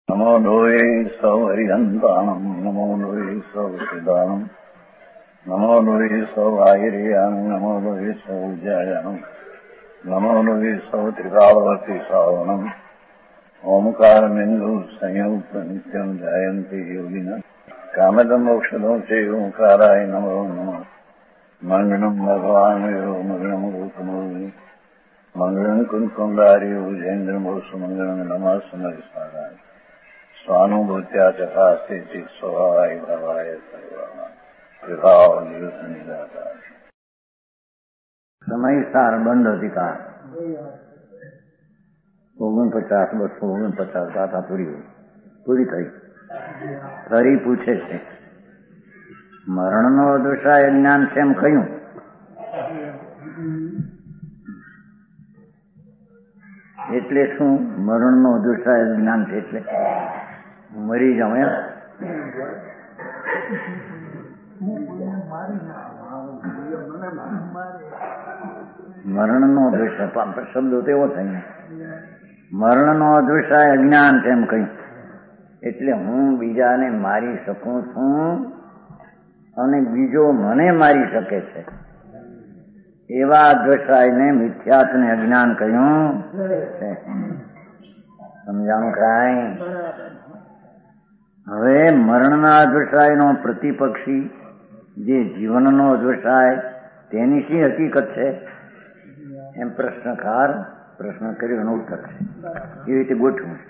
નમો લોહે સૌ હરિહંતાણમ નમો લોહે સૌ સિદાનમ નમો લોહે સૌ આયર્યાણમ નમો લોહે સૌ જયાણમ નમો લોહે સૌ ત્રિકાળવતી સાવણમ ઓમકારમિંદુ સંયુક્ત નિત્યમ જાયંતિ યોગિના કામદમ મોક્ષદો છે ઓંકારાય નમો નમઃ મંગળમ ભગવાન મંગળમ રૂપમો મંગળમ કુંકુંડાર્યો જૈન્દ્રમો સુમંગળમ નમઃ સમરિસ્મરાય સ્વાનુભૂત્યા ચકાસ્તે ચિત સ્વભાવાય ભવાય સર્વમાં વિભાવ નિવૃત્ત નિરાકાર સમયસાર બંધ અધિકાર 49-249 ગાથા પૂરી થઈ. ફરી પૂછે છે, મરણનો અદૃશ્ય જ્ઞાન છે એમ કહ્યું, એટલે શું? મરણનો અદૃશ્ય જ્ઞાન છે એટલે મરી જાઉં એમ? મરણનો અદૃશ્ય શબ્દો તેવો થાય, મરણનો અદૃશ્ય અજ્ઞાન છે એમ કહ્યું, એટલે હું બીજાને મારી શકું છું અને બીજો મને મારી શકે છે એવા અદૃશ્યને મિથ્યાત્વને અજ્ઞાન કહ્યું છે. સમજાણું કાંઈ? હવે મરણના અદૃશ્યનો પ્રતિપક્ષી જે જીવનનો અદૃશ્ય તેની શી હકીકત છે એમ પ્રશ્નકાર પ્રશ્ન કર્યો એનો ઉત્તર છે. એ રીતે ગોઠવું.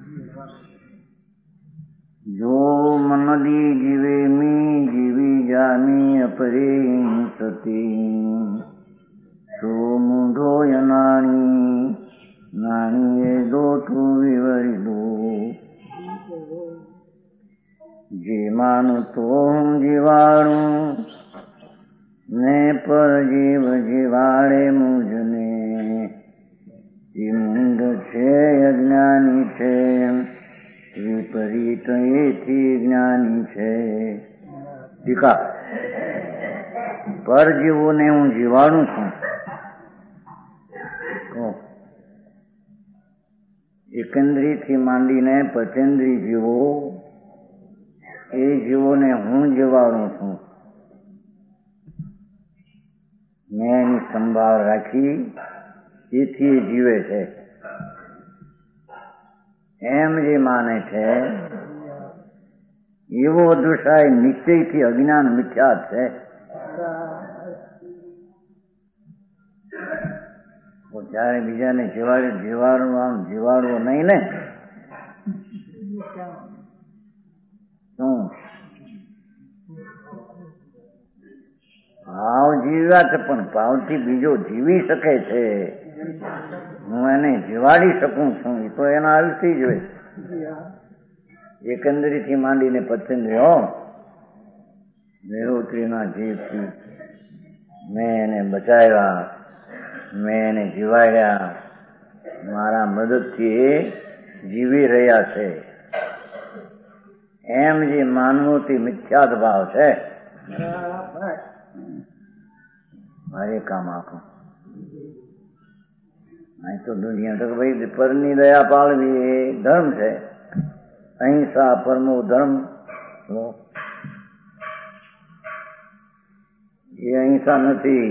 જો મનદી જીવે મી જીવી જામી અપરે સતી સો મૂઢો નાણી નાણીએ દોઠું વિવરી દો જે માનું તો હું જીવાડું ને પર જીવ જીવાડે મુજને એ મૂંઢ છે અજ્ઞાની છે વિપરીત એથી જ્ઞાની છે. ટીકા. પર જીવોને હું જીવાડું છું, એકેન્દ્રી થી માંડીને પચેન્દ્રી જીવો એ જીવોને હું જીવાડું છું. મેં એની સંભાળ રાખી એથી જીવે છે એમ જે માને છે એવો અદૃશ્ય નિશ્ચયથી અજ્ઞાન મિથ્યા છે. ત્યારે બીજાને જીવાડવો નહીં ને. શું ભાવ જીવ્યા છે પણ ભાવથી બીજો જીવી શકે છે, હું એને જીવાડી શકું છું, એ તો એના અલથી જ હોય. એકંદરી થી માંડીને પચેન્દ્રી નિરોત્રીના જીવથી મેં એને બચાવ્યા, મેં એને જીવાડ્યા, મારા મદદથી એ જીવી રહ્યા છે એમ જે માનવું તે મિથ્યાત ભાવ છે. મારે કામ આપો અહીં તો દુનિયા તો ભાઈ પરની દયા પાળવી એ ધર્મ છે. અહિંસા પરમો ધર્મ એ અહિંસા નથી.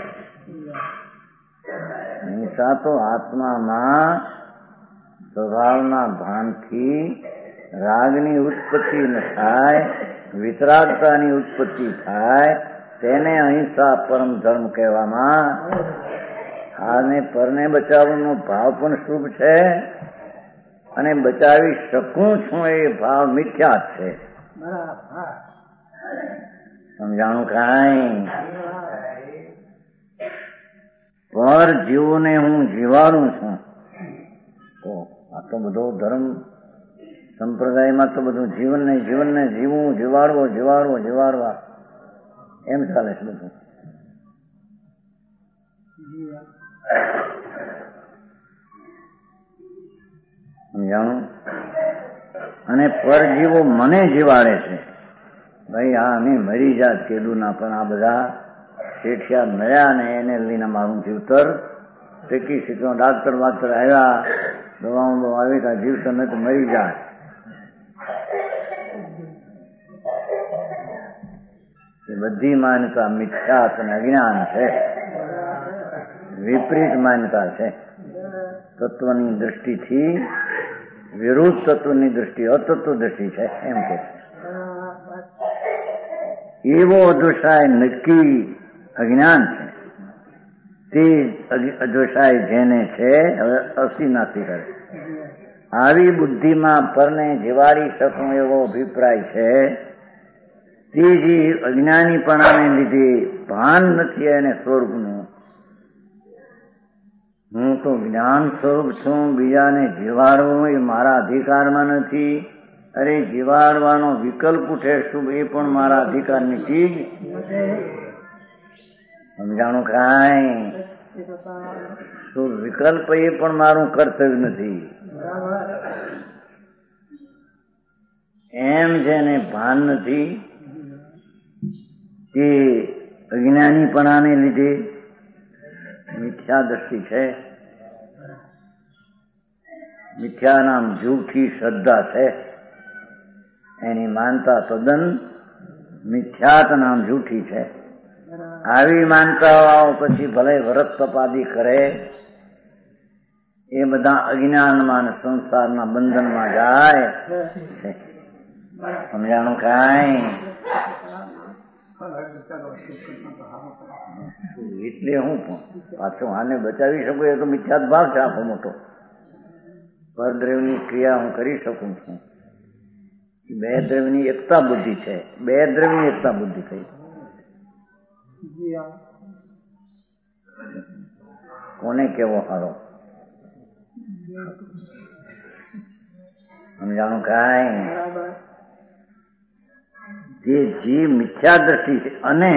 અહિંસા તો આત્મામાં સ્વભાવના ભાનથી રાગની ઉત્પત્તિ ન થાય, વિતરાગતાની ઉત્પત્તિ થાય, તેને અહિંસા પરમ ધર્મ કહેવામાં. આને પરને બચાવવાનો ભાવ પણ શુભ છે અને બચાવી શકું છું એ ભાવ મિથ્યા છે. સમજાણું કાંઈ? પર જીવોને હું જીવાડું છું. તો આ તો બધો ધર્મ સંપ્રદાયમાં તો બધું જીવનને જીવવું, જીવાડવા એમ ચાલે છે બધું. સમજાણું? અને પરજીવો મને જીવાડે છે. ભાઈ અમે મરી જાત કેદું ના, પણ આ બધા શેઠિયા મળ્યા ને એને લઈને મારું જીવતર ટેકી શીખ્યો. ડાક્ટર આવ્યા, દવાઓ આવી, જીવતર નથી મરી જાય. એ બધી માન્યતા મિથ્યા અને અજ્ઞાન છે, વિપરીત માન્યતા છે. તત્વની દ્રષ્ટિથી વિરુદ્ધ તત્વની દ્રષ્ટિ અતત્વ દ્રષ્ટિ છે એમ કે એવો અદ્વૈતાય નક્કી અજ્ઞાન છે. તે અદ્વૈતાય જેને છે હવે અસીનાથી કરે. આવી બુદ્ધિમાં પરને જીવાડી શકું એવો અભિપ્રાય છે. તે જે અજ્ઞાનીપણાને લીધે ભાન નથી એને સ્વરૂપનું. હું તો જ્ઞાન સ્વરૂપ છું, બીજાને જીવાડવું એ મારા અધિકારમાં નથી. અરે જીવાડવાનો વિકલ્પ ઉઠે શું એ પણ મારા અધિકારની ચીજ સમજાણું કાંઈ શું વિકલ્પ એ પણ મારું કર્તવ્ય નથી. એમ જેને ભાન નથી તે અજ્ઞાનીપણાને લીધે મિથ્યા દ્રષ્ટિ છે. મિથ્યા નામ જૂઠી શ્રદ્ધા છે. એની માનતા તદ્દન મિથ્યાત નામ જૂઠી છે. આવી માનતાઓ પછી ભલે વ્રત તપાદી કરે એ બધા અજ્ઞાનમાં અને સંસારના બંધનમાં જાય છે. સમજાણું કાંઈ? એટલે હું પણ પાછું આને બચાવી શકું એ તો મિથ્યાત ભાવ છે આખો મોટો. પરદ્રવ્યની ક્રિયા હું કરી શકું છું. બે દ્રવ્યની એકતા બુદ્ધિ છે. બે દ્રવ્યની એકતા બુદ્ધિ થઈ. કોને કેવો હારો સમજાણું કાંઈ? જે જીવ મિથ્યા દ્રષ્ટિ છે અને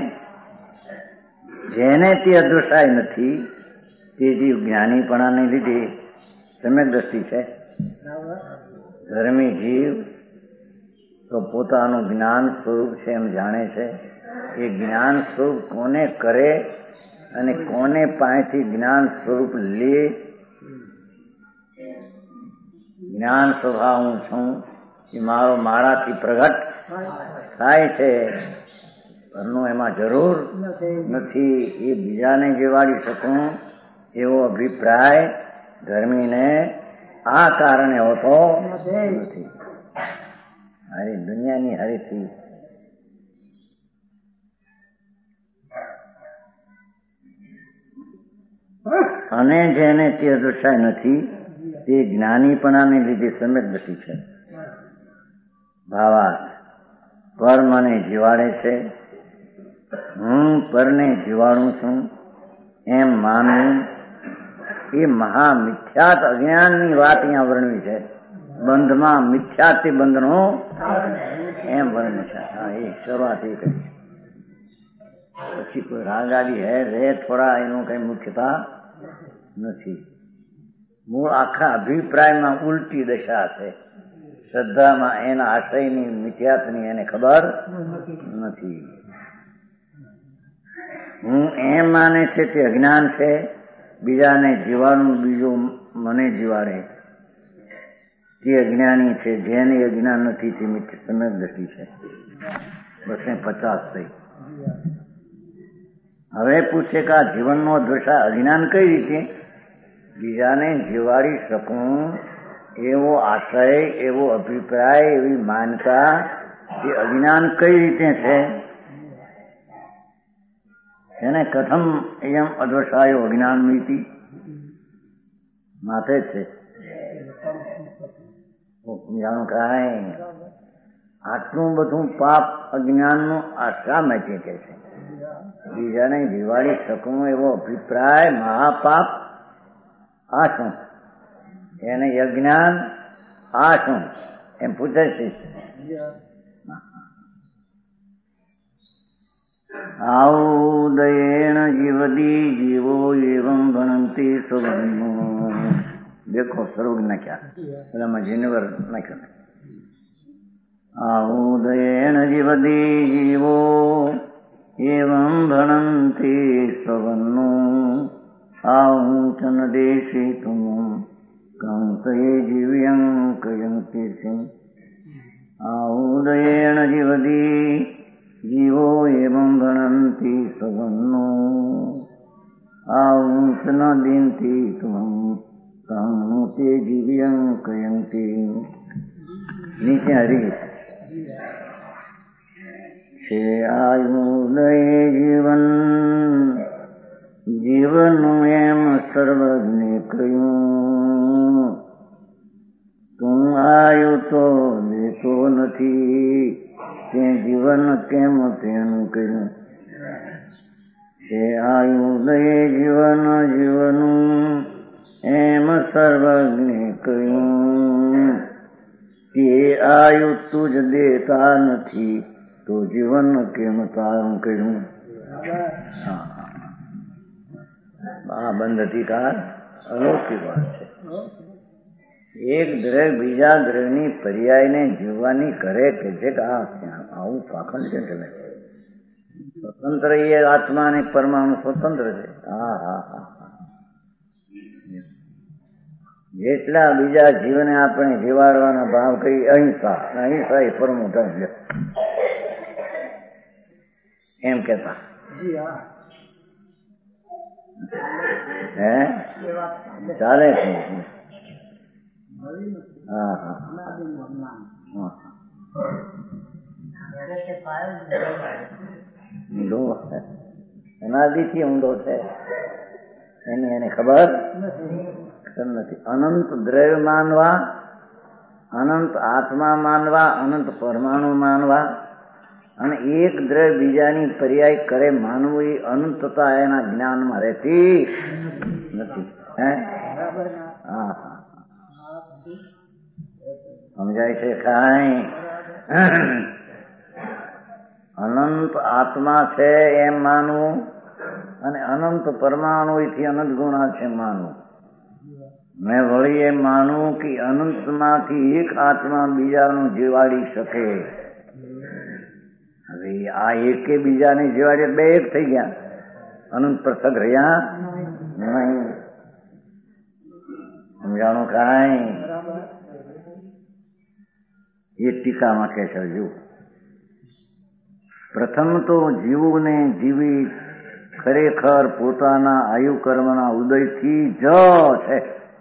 જેને તે અદૃશ્યાય નથી તે જીવ જ્ઞાનીપણાને લીધે સમ્યક દ્રષ્ટિ છે. ધર્મી જીવ તો પોતાનું જ્ઞાન સ્વરૂપ છે એમ જાણે છે. એ જ્ઞાન સ્વરૂપ કોને કરે અને કોને પાસેથી જ્ઞાન સ્વરૂપ લે. જ્ઞાન સ્વભાવ હું છું એ મારાથી પ્રગટ થાય છે. ઘરનું એમાં જરૂર નથી. એ બીજાને જીવાડી શકું એવો અભિપ્રાય ધર્મીને આ કારણે હોતો નથી. હારી દુનિયાની હરીથી અને જેને તે અદૃશ્ય નથી તે જ્ઞાનીપણાને લીધે સમ્યક દ્રષ્ટિ છે. ભાવાર્થ પર મને જીવાડે છે, હું પરને જીવાડું છું એમ માનવું એ મહામિથ્યાત અજ્ઞાનની વાત અહીંયા વર્ણવી છે. બંધમાં મિથ્યાથી બંધનો એમ વર્ણવ્યું છે. હા, એ શરૂઆત એ કરી. પછી કોઈ રાગ આદિ રે થોડા એનું કઈ મુખ્યતા નથી. મૂળ આખા અભિપ્રાયમાં ઉલટી દશા છે. શ્રદ્ધામાં એના આશયની મિથ્યાતની એને ખબર નથી. હું એમ માને છે તે અજ્ઞાન છે. બીજાને જીવાડું બીજું મને જીવાડે તે અજ્ઞાની છે. જેને અજ્ઞાન નથી તે સમ્યક દ્રષ્ટિ છે. 250 થઈ. હવે પૂછે કે આ જીવનનો દ્વેષા અજ્ઞાન કઈ રીતે? બીજાને જીવાડી શકું એવો આશય, એવો અભિપ્રાય, એવી માનતા એ અજ્ઞાન કઈ રીતે છે? એને કથમ એમ અદ્વૈતાયો અજ્ઞાન મિતિ માથે છે. જાણું કાંઈ આટલું બધું પાપ અજ્ઞાનનું આ શા માટે કે છે? બીજાને જીવાડી શકું એવો અભિપ્રાય મહાપાપ આ શું? એને અજ્ઞાન આ શું એમ પૂછે છે. આઉદયેણ જીવદી જીવો એવં ભણંતી સુવર્ણો. દેખો સર્વજ્ઞ નાખ્યા પેલામાં જીનવર નાખ્યો. આઉદયેણ જીવદી જીવો એવં ભણંતી સુવર્ણો આઉચન દેશી તુમ કંસયે જીવ્યં કયંતિ સિંહ ઉદયેણ જીવદી જીવો એવં ગણંતી સગનો આઉંસ ન દિનતી તું કહું તે જીવ્યં કયંતી. નીચે હરી છે આયુદય જીવન જીવનું એમ સર્વજ્ઞે કહ્યું તું આયુ તો દેતો નથી તે જીવન કેમ તેનું કહ્યું. છે આયુદય જીવન જીવનું એમ સર્વજ્ઞે કહ્યું તે આયુ તુજ દેતા નથી તો જીવન કેમ તારું કહ્યું. આ બંધ ટીકા અલૌકિક વાત છે. એક ગ્રહ બીજા ગ્રહની પર્યાયને જીવવાની કરે કે છે કે આવું પાખંડ છે તમે સ્વતંત્ર એ આત્મા અને પરમાણુ સ્વતંત્ર છે. હા હા હા જેટલા બીજા જીવને આપણે જીવાડવાના ભાવ કરી અહિંસા અહિંસા એ પરમો ધર્મ એમ કેતા હે ચાલે છે. હા હા અનાદિથી ઊંડો છે એની એને ખબર નથી. અનંત દ્રવ્ય માનવા, અનંત આત્મા માનવા, અનંત પરમાણુ માનવા અને એક દ્રવ્ય બીજાની પર્યાય કરે માનવું એ અનંતતા એના જ્ઞાનમાં રહેતી નથી. હે હા હા સમજાય છે કાંઈ? અનંત આત્મા છે એમ માનવું અને અનંત પરમાણુથી અનંત ગુણા છે માનવું. મેં વળી એમ માનવું કે અનંતમાંથી એક આત્મા બીજાનું જીવાડી શકે. હવે આ એકે બીજાને જીવાડે બે એક થઈ ગયા, અનંત પ્રસંગ રહ્યા નહીં. સમજાણું કાંઈ? એ ટીકામાં કહે છે જુઓ, પ્રથમ તો જીવને જીવી ખરેખર પોતાના આયુ કર્મના ઉદયથી જ છે.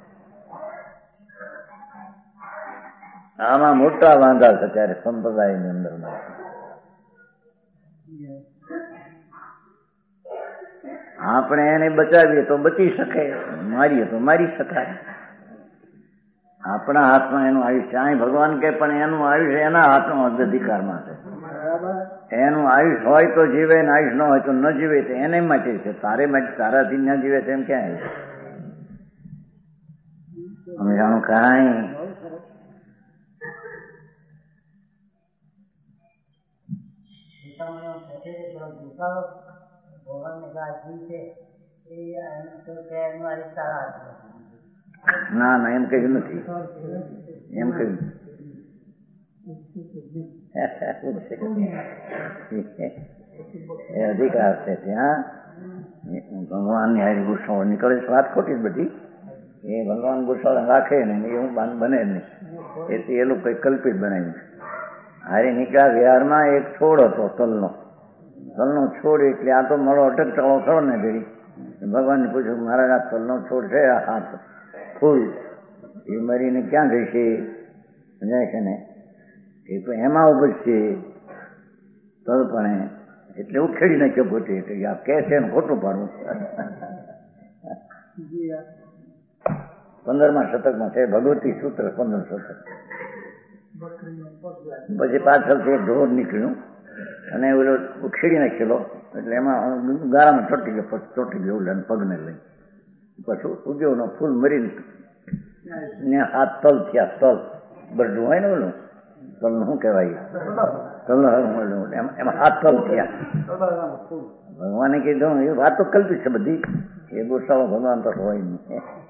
આમાં મોટા વાંધા છે ત્યારે સંપ્રદાયની અંદર આપણે એને બચાવીએ તો બચી શકે, મારીએ તો મારી શકાય. આપણા હાથમાં એનું આયુષ્ય અહીં ભગવાન કે પણ એનું આયુષ્ય એના હાથમાં અધિકારમાં છે. એનું આયુષ હોય તો જીવે ને આયુષ ન હોય તો ન જીવે તો એને માટે છે. તારે માટે તારાથી ન જીવે તેમ ક્યાં સમજાણું કાંઈ? ના ના એમ કહ્યું નથી, એમ કહ્યું એ અધિકાર છે ત્યાં ભગવાનની હારી ગુસ્સો નીકળે છે. વાત ખોટી જ બધી. એ ભગવાન ગુસ્સો રાખે ને એવું બને નહીં, એથી એ લોકો કઈ કલ્પિત બનાવ્યું. હારી નીકળ્યા વિહારમાં એક છોડ હતો તલનો છોડ, એટલે આ તો મળો અટકટાળો ખરો ને ભેડી. ભગવાનને પૂછ્યું મહારાજ આ તલનો છોડ છે, આ હાથ ફૂલ એ મરીને ક્યાં ગઈ છે? સમજાય છે ને? એ તો એમાં ઉપજશે તલપણે, એટલે ઉખેડી નાખ્યો પોતે. આ કે છે ને ખોટું પાડવું. 15મા શતકમાં છે ભગવતી સૂત્ર 15 શતક. પછી પાછળથી એક ઢોર નીકળ્યું અને ઓલો ઉખેડી નાખેલો, એટલે એમાં ગાળામાં ચોટી ગયો પગને લઈ. પછી ઉગ્યો નો ફૂલ મરીને ને હાથ તલ થયા. તલ બરડું હોય ને ઓલું તલનું શું કહેવાય, એમાં હાથ તલ થયા. ભગવાને કીધું એ વાત તો કલ્પિત છે બધી, એ ગુસ્સાઓ ભગવાન તો હોય નહીં.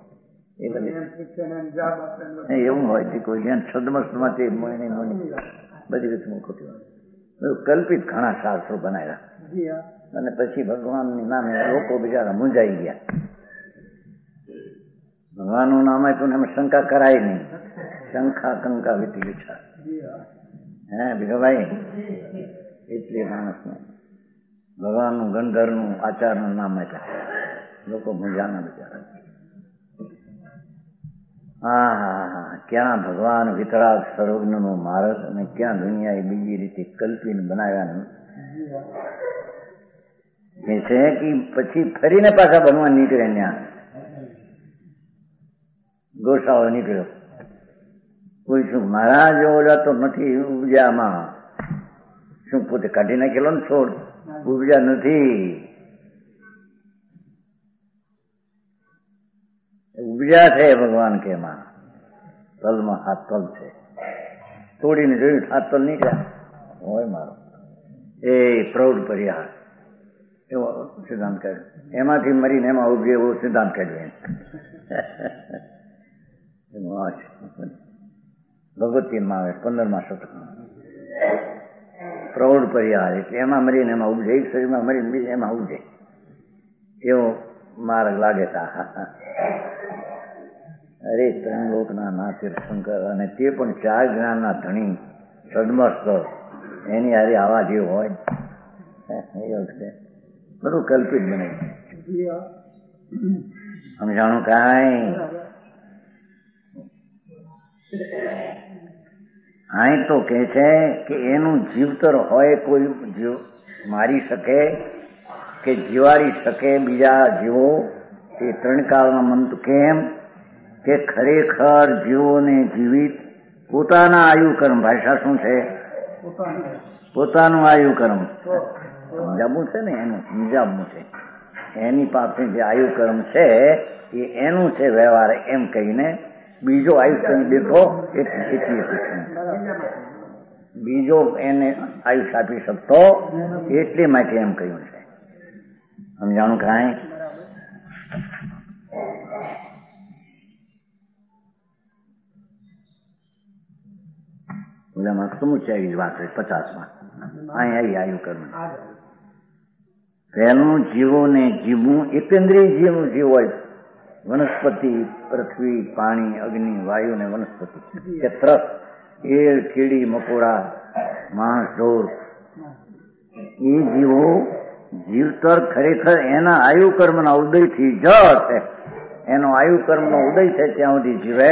એવું હોય છે કોઈ ધ્યાન સદમસ્તમાંથી બધી રીતે ખોટી હોય. કલ્પિત ઘણા શાસ્ત્રો બનાવ્યા અને પછી ભગવાનની નામે લોકો બિચારા મૂંઝાઈ ગયા. ભગવાનનું નામ આપ્યું ને એમાં શંકા કરાય નહીં. શંકા કંકા વીતી વિચાર હે ભીખાભાઈ, એટલે માણસને ભગવાનનું ગંધર્વનું આચારનું નામ આપ્યા. લોકો મજાના બિચારા. હા હા હા, ક્યાં ભગવાન વિતરાગ સર્વજ્ઞનો માર્ગ અને ક્યાં દુનિયાએ બીજી રીતે કલ્પીને બનાવ્યા કે છે કે પછી ફરીને પાછા ભગવાન નીકળે. ત્યાં ગોસાળો નીકળ્યો. કોઈ શું મહારાજ ઓલા તો નથી ઉપજામાં, શું પોતે કાઢી નાખેલો ને છોડ, ઉપજા નથી. ઉપજા છે ભગવાન કે માં તલમાં હાથ તલ છે. તોડીને જોયું હાથ તલ નીકળ્યા હોય મારો. એ પ્રૌઢ પર્યાસ એવો સિદ્ધાંત કાઢ્યો. એમાંથી મરીને એમાં ઉભી એવો સિદ્ધાંત કાઢ્યો. ભગવતીમાં આવે 15મા શતકમાં પ્રૌઢ પર્યાસ એટલે એમાં મરીને એમાં ઉપજે. એક શરીરમાં મરીને બીજા એમાં ઉપજે એવો માર્ગ લાગે છે. અરે ત્રણ લોકના નાથ શંકર, અને તે પણ 4 જ્ઞાનના ધણી સદમસ્ત, એની હારે આવા જેવ હોય છે. બધું કલ્પિત બને. સમજાણું કાંઈ? અહીં તો કે છે કે એનું જીવતર હોય કોઈ જીવ મારી શકે કે જીવાડી શકે બીજા જીવો. એ 3 કાળના મંત્ર કેમ કે ખરેખર જીવોને જીવિત પોતાના આયુ કર્મ, ભાષા શું છે? પોતાનું આયુ કર્મ સમજાવવું છે ને, એનું સમજાવવું છે. એની પાસે જે આયુ કર્મ છે એ એનું છે વ્યવહાર, એમ કહીને બીજો આયુષ્ય દેખો એટલી બીજો એને આયુષ્ય આપી શકતો એટલી માટે એમ કહ્યું છે. સમજાણું કાંઈ? ઓલામાં સમુચ્ચાય વાત હોય 50માં. અહીં આવી આયુ કર્મ પહેલું જીવો ને જીવવું એકેન્દ્રિય જીવનું જીવ હોય. વનસ્પતિ, પૃથ્વી, પાણી, અગ્નિ, વાયુ ને વનસ્પતિ કે ત્રસ, એળ, કીડી, મકોડા, માણસ, ઢોર, એ જીવો જીવતર ખરેખર એના આયુ કર્મના ઉદયથી જ છે. એનો આયુ કર્મનો ઉદય છે ત્યાં સુધી જીવે.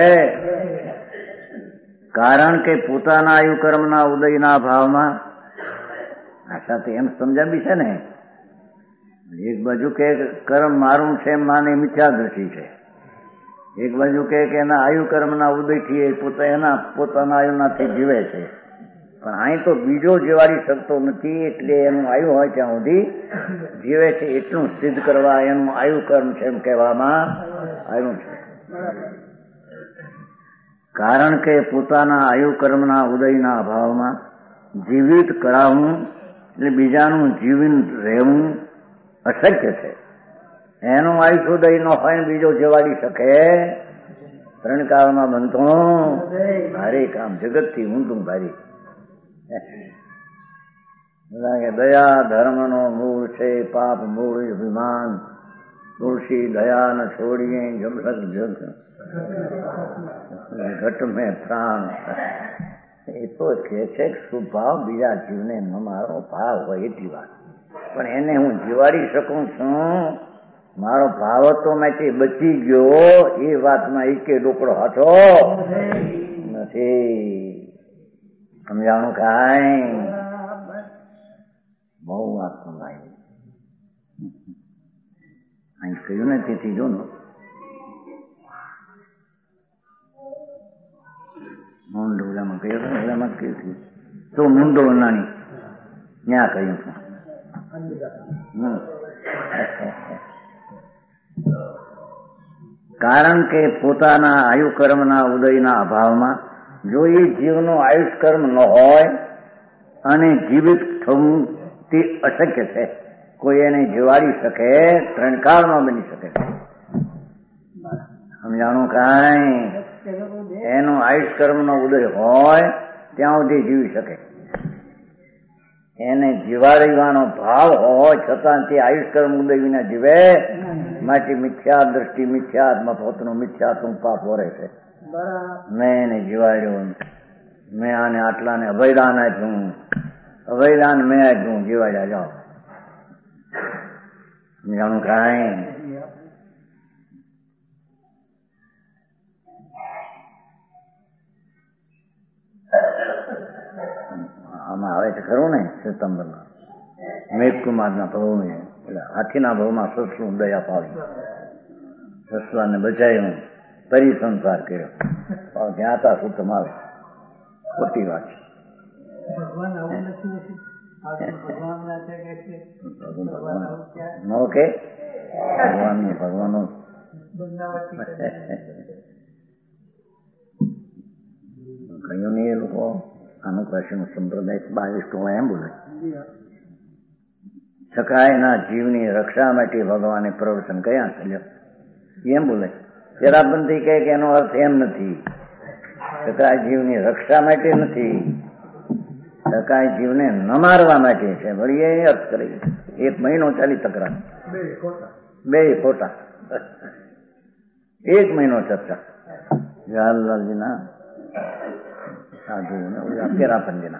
કારણ કે પોતાના આયુ કર્મના ઉદયના ભાવમાં આ સાથે એમ સમજાવી છે ને, એક બાજુ કે કર્મ મારું છે માને મિથ્યા દ્રષ્ટિ છે, એક બાજુ કે એના આયુ કર્મના ઉદયથી એ પોતાના આયુનાથી જીવે છે. પણ અહીં તો બીજો જીવાડી શકતો નથી, એટલે એનું આયુ હોય ત્યાં સુધી જીવે છે. એટલું સિદ્ધ કરવા એનું આયુ કર્મ છે એમ કહેવામાં આવ્યું છે. કારણ કે પોતાના આયુ કર્મના ઉદયના અભાવમાં જીવિત કરાવવું એટલે બીજાનું જીવન રહેવું અશક્ય છે. એનું આયુષ ઉદય ન હોય ને બીજો જવાડી શકે? 3 કાળમાં બનતો ભારે કામ, જગતથી ઊંધું ભારી. દયા ધર્મનો મૂળ છે, પાપ મૂળ અભિમાન. તુલસી દયા ન છોડીએ જમસક જગ ઘટ મેં પ્રાણ. એ તો કે છે સ્વભાવ બીજા જીવને ન મારો ભાવ હોય એટલી વાત. પણ એને હું જીવાડી શકું છું, મારો ભાવ તો માંથી બચી ગયો, એ વાતમાં એકે ડોકડો હાથો નથી. સમજાણું કાંઈ? બહુ વાત સંભાળી અહીં કહ્યું ને. તેથી જો મૂંડો ઓલામાં કહ્યું હતું, ઓલામાં કહ્યું હતું તો મૂંડો નાની ત્યાં કહ્યું છું. કારણ કે પોતાના આયુ કર્મના ઉદયના અભાવમાં જો એ જીવનો આયુષ કર્મ ન હોય અને જીવિત થવું તે અશક્ય છે. કોઈ એને જીવાડી શકે? 3 કાળમાં બની શકે. સમજાણું કાંઈ? એનો આયુષ કર્મનો ઉદય હોય ત્યાં સુધી જીવી શકે. એને જીવાડવાનો ભાવ હોય છતાં તે આયુષ કર્મ ઉદય વિના જીવે. માટે મિથ્યા દ્રષ્ટિ, મિથ્યાત્મા પોતનો મિથ્યા તું પાપ વરે છે. મેં એને જીવાડ્યો મેં આને આટલાને અભયદાન આપ્યું, અભયદાન મેં આપ્યું, જીવાડ્યા જાઓ. જાણું કાંઈ આમાં આવે છે ખરું ને સપ્ટેમ્બરમાં મેઘકુમારના ભાવને હાથીના ભાવમાં સસલું દયા પાવી, સસલાને બચાવ્યું, પરિસંસાર કર્યો. જ્યાં હતા સુતમ આવે, ખોટી વાત છે. નો કે ભગવાન કહ્યું નહીં. એ લોકો અનુપ્રાશન સંપ્રદાય 22 ટોળા એમ બોલે, સકાયના જીવની રક્ષા માટે ભગવાને પ્રવચન કયા છે એમ બોલે. જરાબંધી કહે કે એનો અર્થ એમ નથી, સકાય જીવની રક્ષા માટે નથી, સકાય જીવને ન મારવા માટે છે. વળી એ અર્થ કરી 1 મહિનો ચાલી તકરાર, બે ખોટા, 1 મહિનો ચર્ચા. જવાહરલાલજીના સાધુ ને પેરાપંજીના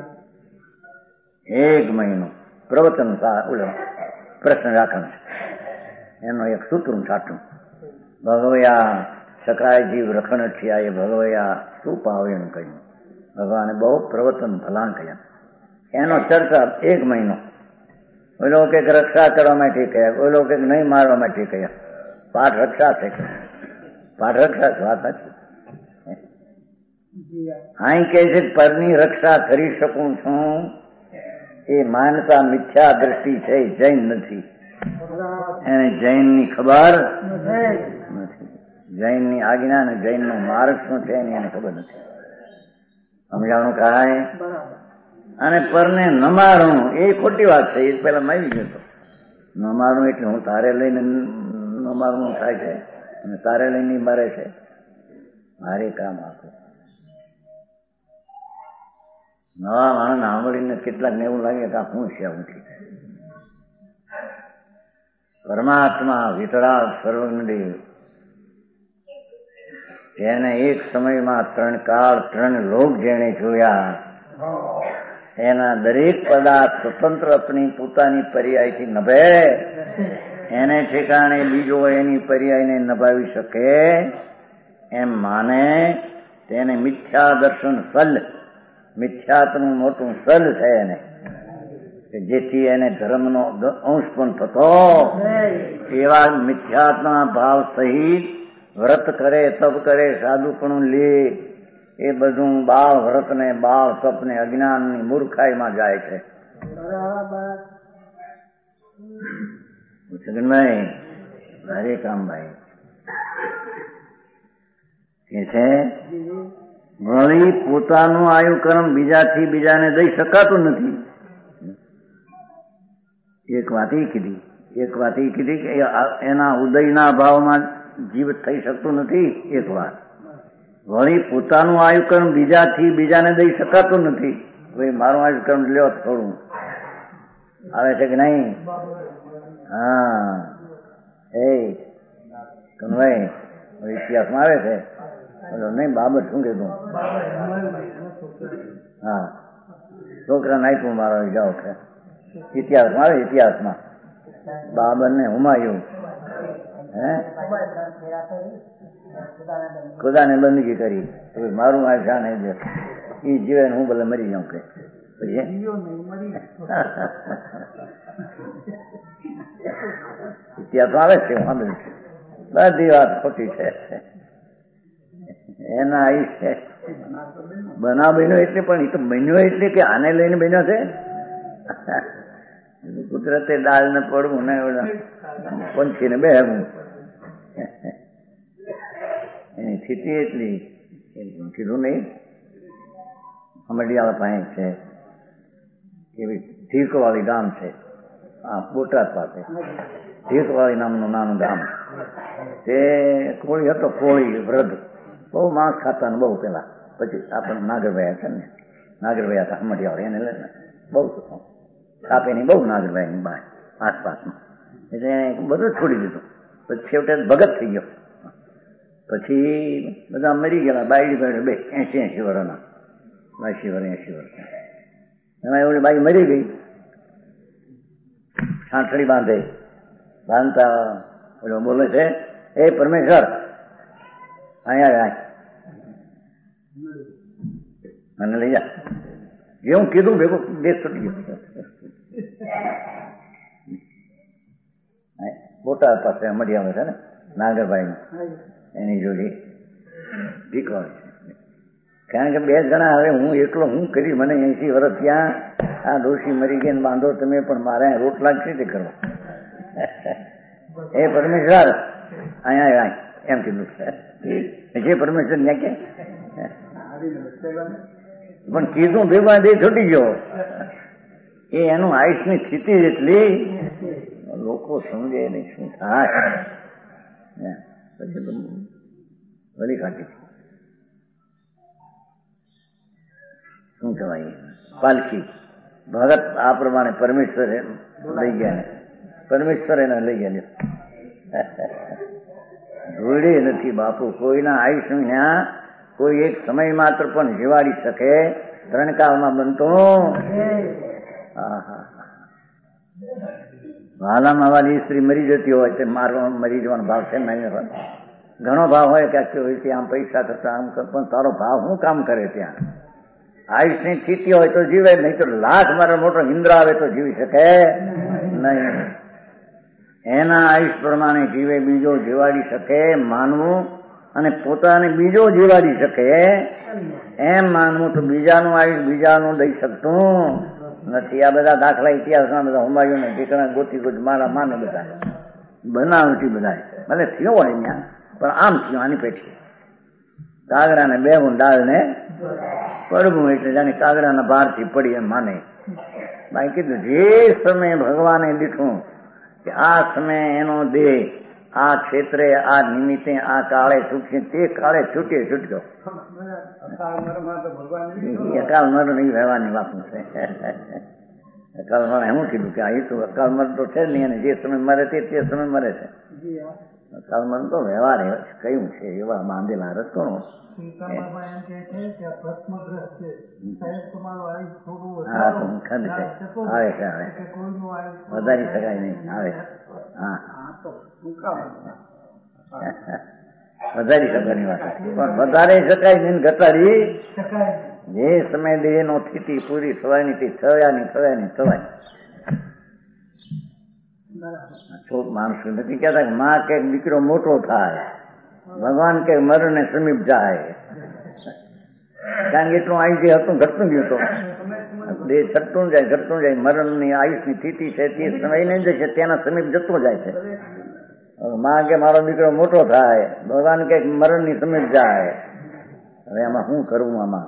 1 મહિનો પ્રવચન પ્રશ્ન રાખણ છે. એનો એક સૂત્ર છાટું, ભગવયા સકાય જીવ રખણ થયા, એ ભગવયા શું પાવે એમ કહ્યું. ભગવાને બહુ પ્રવચન ભલાણ કહ્યા. એનો ચર્ચા 1 મહિનો. ઓલો કે રક્ષા કરવા માટે કહ્યા, ઓલો કે નહીં મારવા માટે કહ્યા. પાઠ રક્ષા છે, પાઠ રક્ષા છે. વાત હતી અહીં કે છે પરની રક્ષા કરી શકું છું, એ માનતા મિથ્યા દ્રષ્ટિ છે, જૈન નથી. એને જૈનની ખબર નથી, જૈનની આજ્ઞા અને જૈનનો માર્ગ શું છે એની એને ખબર નથી. સમજાણું કાંઈ? અને પરને ન મારવું એ ખોટી વાત છે. એ પેલા મારી ગયો. ન મારવું એટલે હું તારે લઈને ન મારવું થાય છે, અને તારે લઈને મારે છે. મારે કામ આપે. નવા માણસ સાંભળીને કેટલાક ને એવું લાગે કે આ શું છે. પરમાત્મા વિતરાગ સર્વજ્ઞદેવ, જેને એક સમયમાં 3 કાળ 3 લોક જેણે જોયા, એના દરેક પદાર્થ સ્વતંત્ર આપણી પોતાની પર્યાયથી નભે, એને ઠેકાણે બીજો એની પર્યાયને નભાવી શકે એમ માને, તેને મિથ્યા દર્શન સલ, મિથ્યાત્વનું મોટું સલ છે એને, જેથી એને ધર્મનો અંશ પણ થતો. એવા મિથ્યાત્મા ભાવ સહિત વ્રત કરે, તપ કરે, સાધુપણું લે, એ બધું બાળ વ્રત ને બાળ તપ ને અજ્ઞાનની મૂર્ખાઈમાં જાય છે. છગનભાઈ હરે કામભાઈ કે છે, વળી પોતાનું આયુકર્મ બીજાથી બીજાને દઈ શકાતું નથી. એક વાત એ કીધી કે એના ઉદયના ભાવમાં જીવિત થઈ શકતું નથી. એક વાત. વળી પોતાનું આયુકર્મ બીજાથી બીજાને દઈ શકાતું નથી. ભાઈ મારું આયુકર્મ લ્યો થોડું આવે છે કે નહીં? હા એ કનભાઈ ઇતિહાસમાં આવે છે નહીં? બાબત શું કીધું? હા છોકરાને આપ્યું મારો જાઓ છે. ઇતિહાસમાં આવે, ઇતિહાસમાં બાબર ને હુમાયું ખુદાને બંદગી કરી, મારું આ શાન એ જીવે હું ભલે મરી જાઉં કે ઇતિહાસમાં આવે છે. બધી વાત ખોટી છે. એના છે બનાવ બન્યો એટલે, પણ એ તો બન્યો એટલે કે આને લઈને બન્યો છે. કુદરતે દાળ ને પડવું ને પંછી ને બેહવું, એની સ્થિતિ એટલી. કીધું નહીં અમડિયાળા પાસે છે એવી ઢીકવાળી ગામ છે, આ બોટાદ પાસે ઢીકવાળી નામનું નાનું ગામ. તે કોળી હતો, કોળી વૃદ્ધ, બહુ માંસ ખાતા ને બહુ પેલા. પછી આપણને નાગરભાઈ છે ને, નાગરભાઈ હતા અમડિયાળા, એને લઈને બહુ કાપીની બહુ નાગરભાઈની બાય આસપાસમાં. એટલે બધું છોડી દીધું. પછી છેવટે ભગત થઈ ગયો. પછી બધા મરી ગયેલા, બાયડી બાયડી 80 વર્ષના. 80 વર્ષ એમાં એવડી બાઈ મરી ગઈ. છાંટડી બાંધતા ઓલો બોલે છે, એ પરમેશ્વર અહીંયા મને લઈ જા. જે હું કીધું ભેગું દેશ છૂટી ગયો. બોટાદ પાસે મળી આવે છે ને નાગરભાઈ, એની જોડે દીકરો છે. કારણ કે 2 જણા, હવે હું એકલો હું કરી, મને 80 વર્ષ ત્યાં આ ડોશી મરી ગઈ ને બાંધો તમે, પણ મારે રોટલા જ રીતે કરવા. એ પરમેશ્વર અહીંયા એમ કીધું. જે પરમેશ્વર ત્યાં કે પણ કીધું ભેગા દે છૂટી ગયો. એ એનું આયુષની સ્થિતિ એટલી લોકો સમજે નહીં શું થાય. પછી તો વળી કાઢી શું કહેવાય પાલખી ભગત આ પ્રમાણે પરમેશ્વરે લઈ ગયા ને પરમેશ્વર એને લઈ ગયા. જોડે નથી બાપુ કોઈના આયુષ્ય ત્યાં કોઈ એક સમય માત્ર પણ જીવાડી શકે. 3 કાળમાં બનતો. વાલામાં વાલી સ્ત્રી મરી જતી હોય તે મારવા મરી જવાનો ભાવ છે નહીં. ઘણો ભાવ હોય કે આમ પૈસા કરતા આમ કર, પણ તારો ભાવ શું કામ કરે? ત્યાં આયુષની સ્થિતિ હોય તો જીવે, નહીં તો લાખ મારો મોટો ઇન્દ્ર આવે તો જીવી શકે નહીં. એના આયુષ પ્રમાણે જીવે, બીજો જીવાડી શકે માનવું, અને પોતાને બીજો જીવાડી શકે એમ માનવું. તો બીજાનું આયુષ બીજાનું દઈ શકતું નથી. આ બધા દાખલા ઇતિહાસના બધા હુમાયુને ઠીકણા ગોતી મારા માને બધા બનાવટી બધા ભલે થયો હોય ત્યાં, પણ આમ થયો આની પેટી કાગડાને 2 ગુણ ડાળ ને પડવું, એટલે જાણે કાગડાના બહારથી પડી એમ માને. બાકી કીધું જે સમય ભગવાને દીઠું કે આ સમય એનો દેહ આ ક્ષેત્રે આ નિમિત્તે આ કાળે છૂટશે, તે કાળે છૂટ્યો. અકાલ મરણ નહીં રહેવાની વાત છે. અકાલ મરણ એમ કીધું કે આ તો અકાલ મરણ તો છે જ નહીં, અને જે સમય મરે તે સમય મરે છે. અકાલ મરણ તો વ્યવહાર કયું છે એવા બાંધેલા રસ્તો. હા તો ખંડ છે, આવે છે, આવે વધારી શકાય નહીં, આવે. હા વધારી શકાયની વાત, પણ વધારે શકાય નહીં, ઘટાડી જે સમય દેહ નો સ્થિતિ પૂરી થવાની તે થવાય. છોક માણસ નથી કહેતા કે માં કે દીકરો મોટો થાય, ભગવાન કે મરણ ને સમીપ જાય. કારણ કે એટલું આયુષ્ય હતું ઘટતું ગયું તો દેહ ઘટતું જાય. મરણની આયુષની સ્થિતિ છે તે સમય નહીં જશે, તેના સમીપ જતો જાય છે. માં કે મારો દીકરો મોટો થાય, ભગવાન કે મરણ ની સમીપ જાય. હવે આમાં શું કરવું? આમાં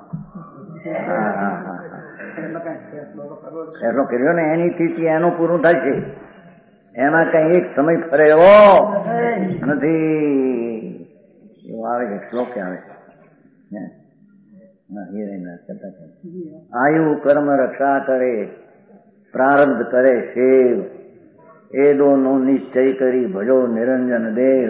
એટલો કર્યો ને એની સ્થિતિ એનું પૂરું થાય છે. એમાં કઈ એક સમય ફરે એવો નથી. એવું આવે છે, શ્લોક આવે છે. આયુ કર્મ રક્ષા કરે, પ્રારબ્ધ કરે શેવ, એ દોનો નિશ્ચય કરી ભજો નિરંજન દેવ.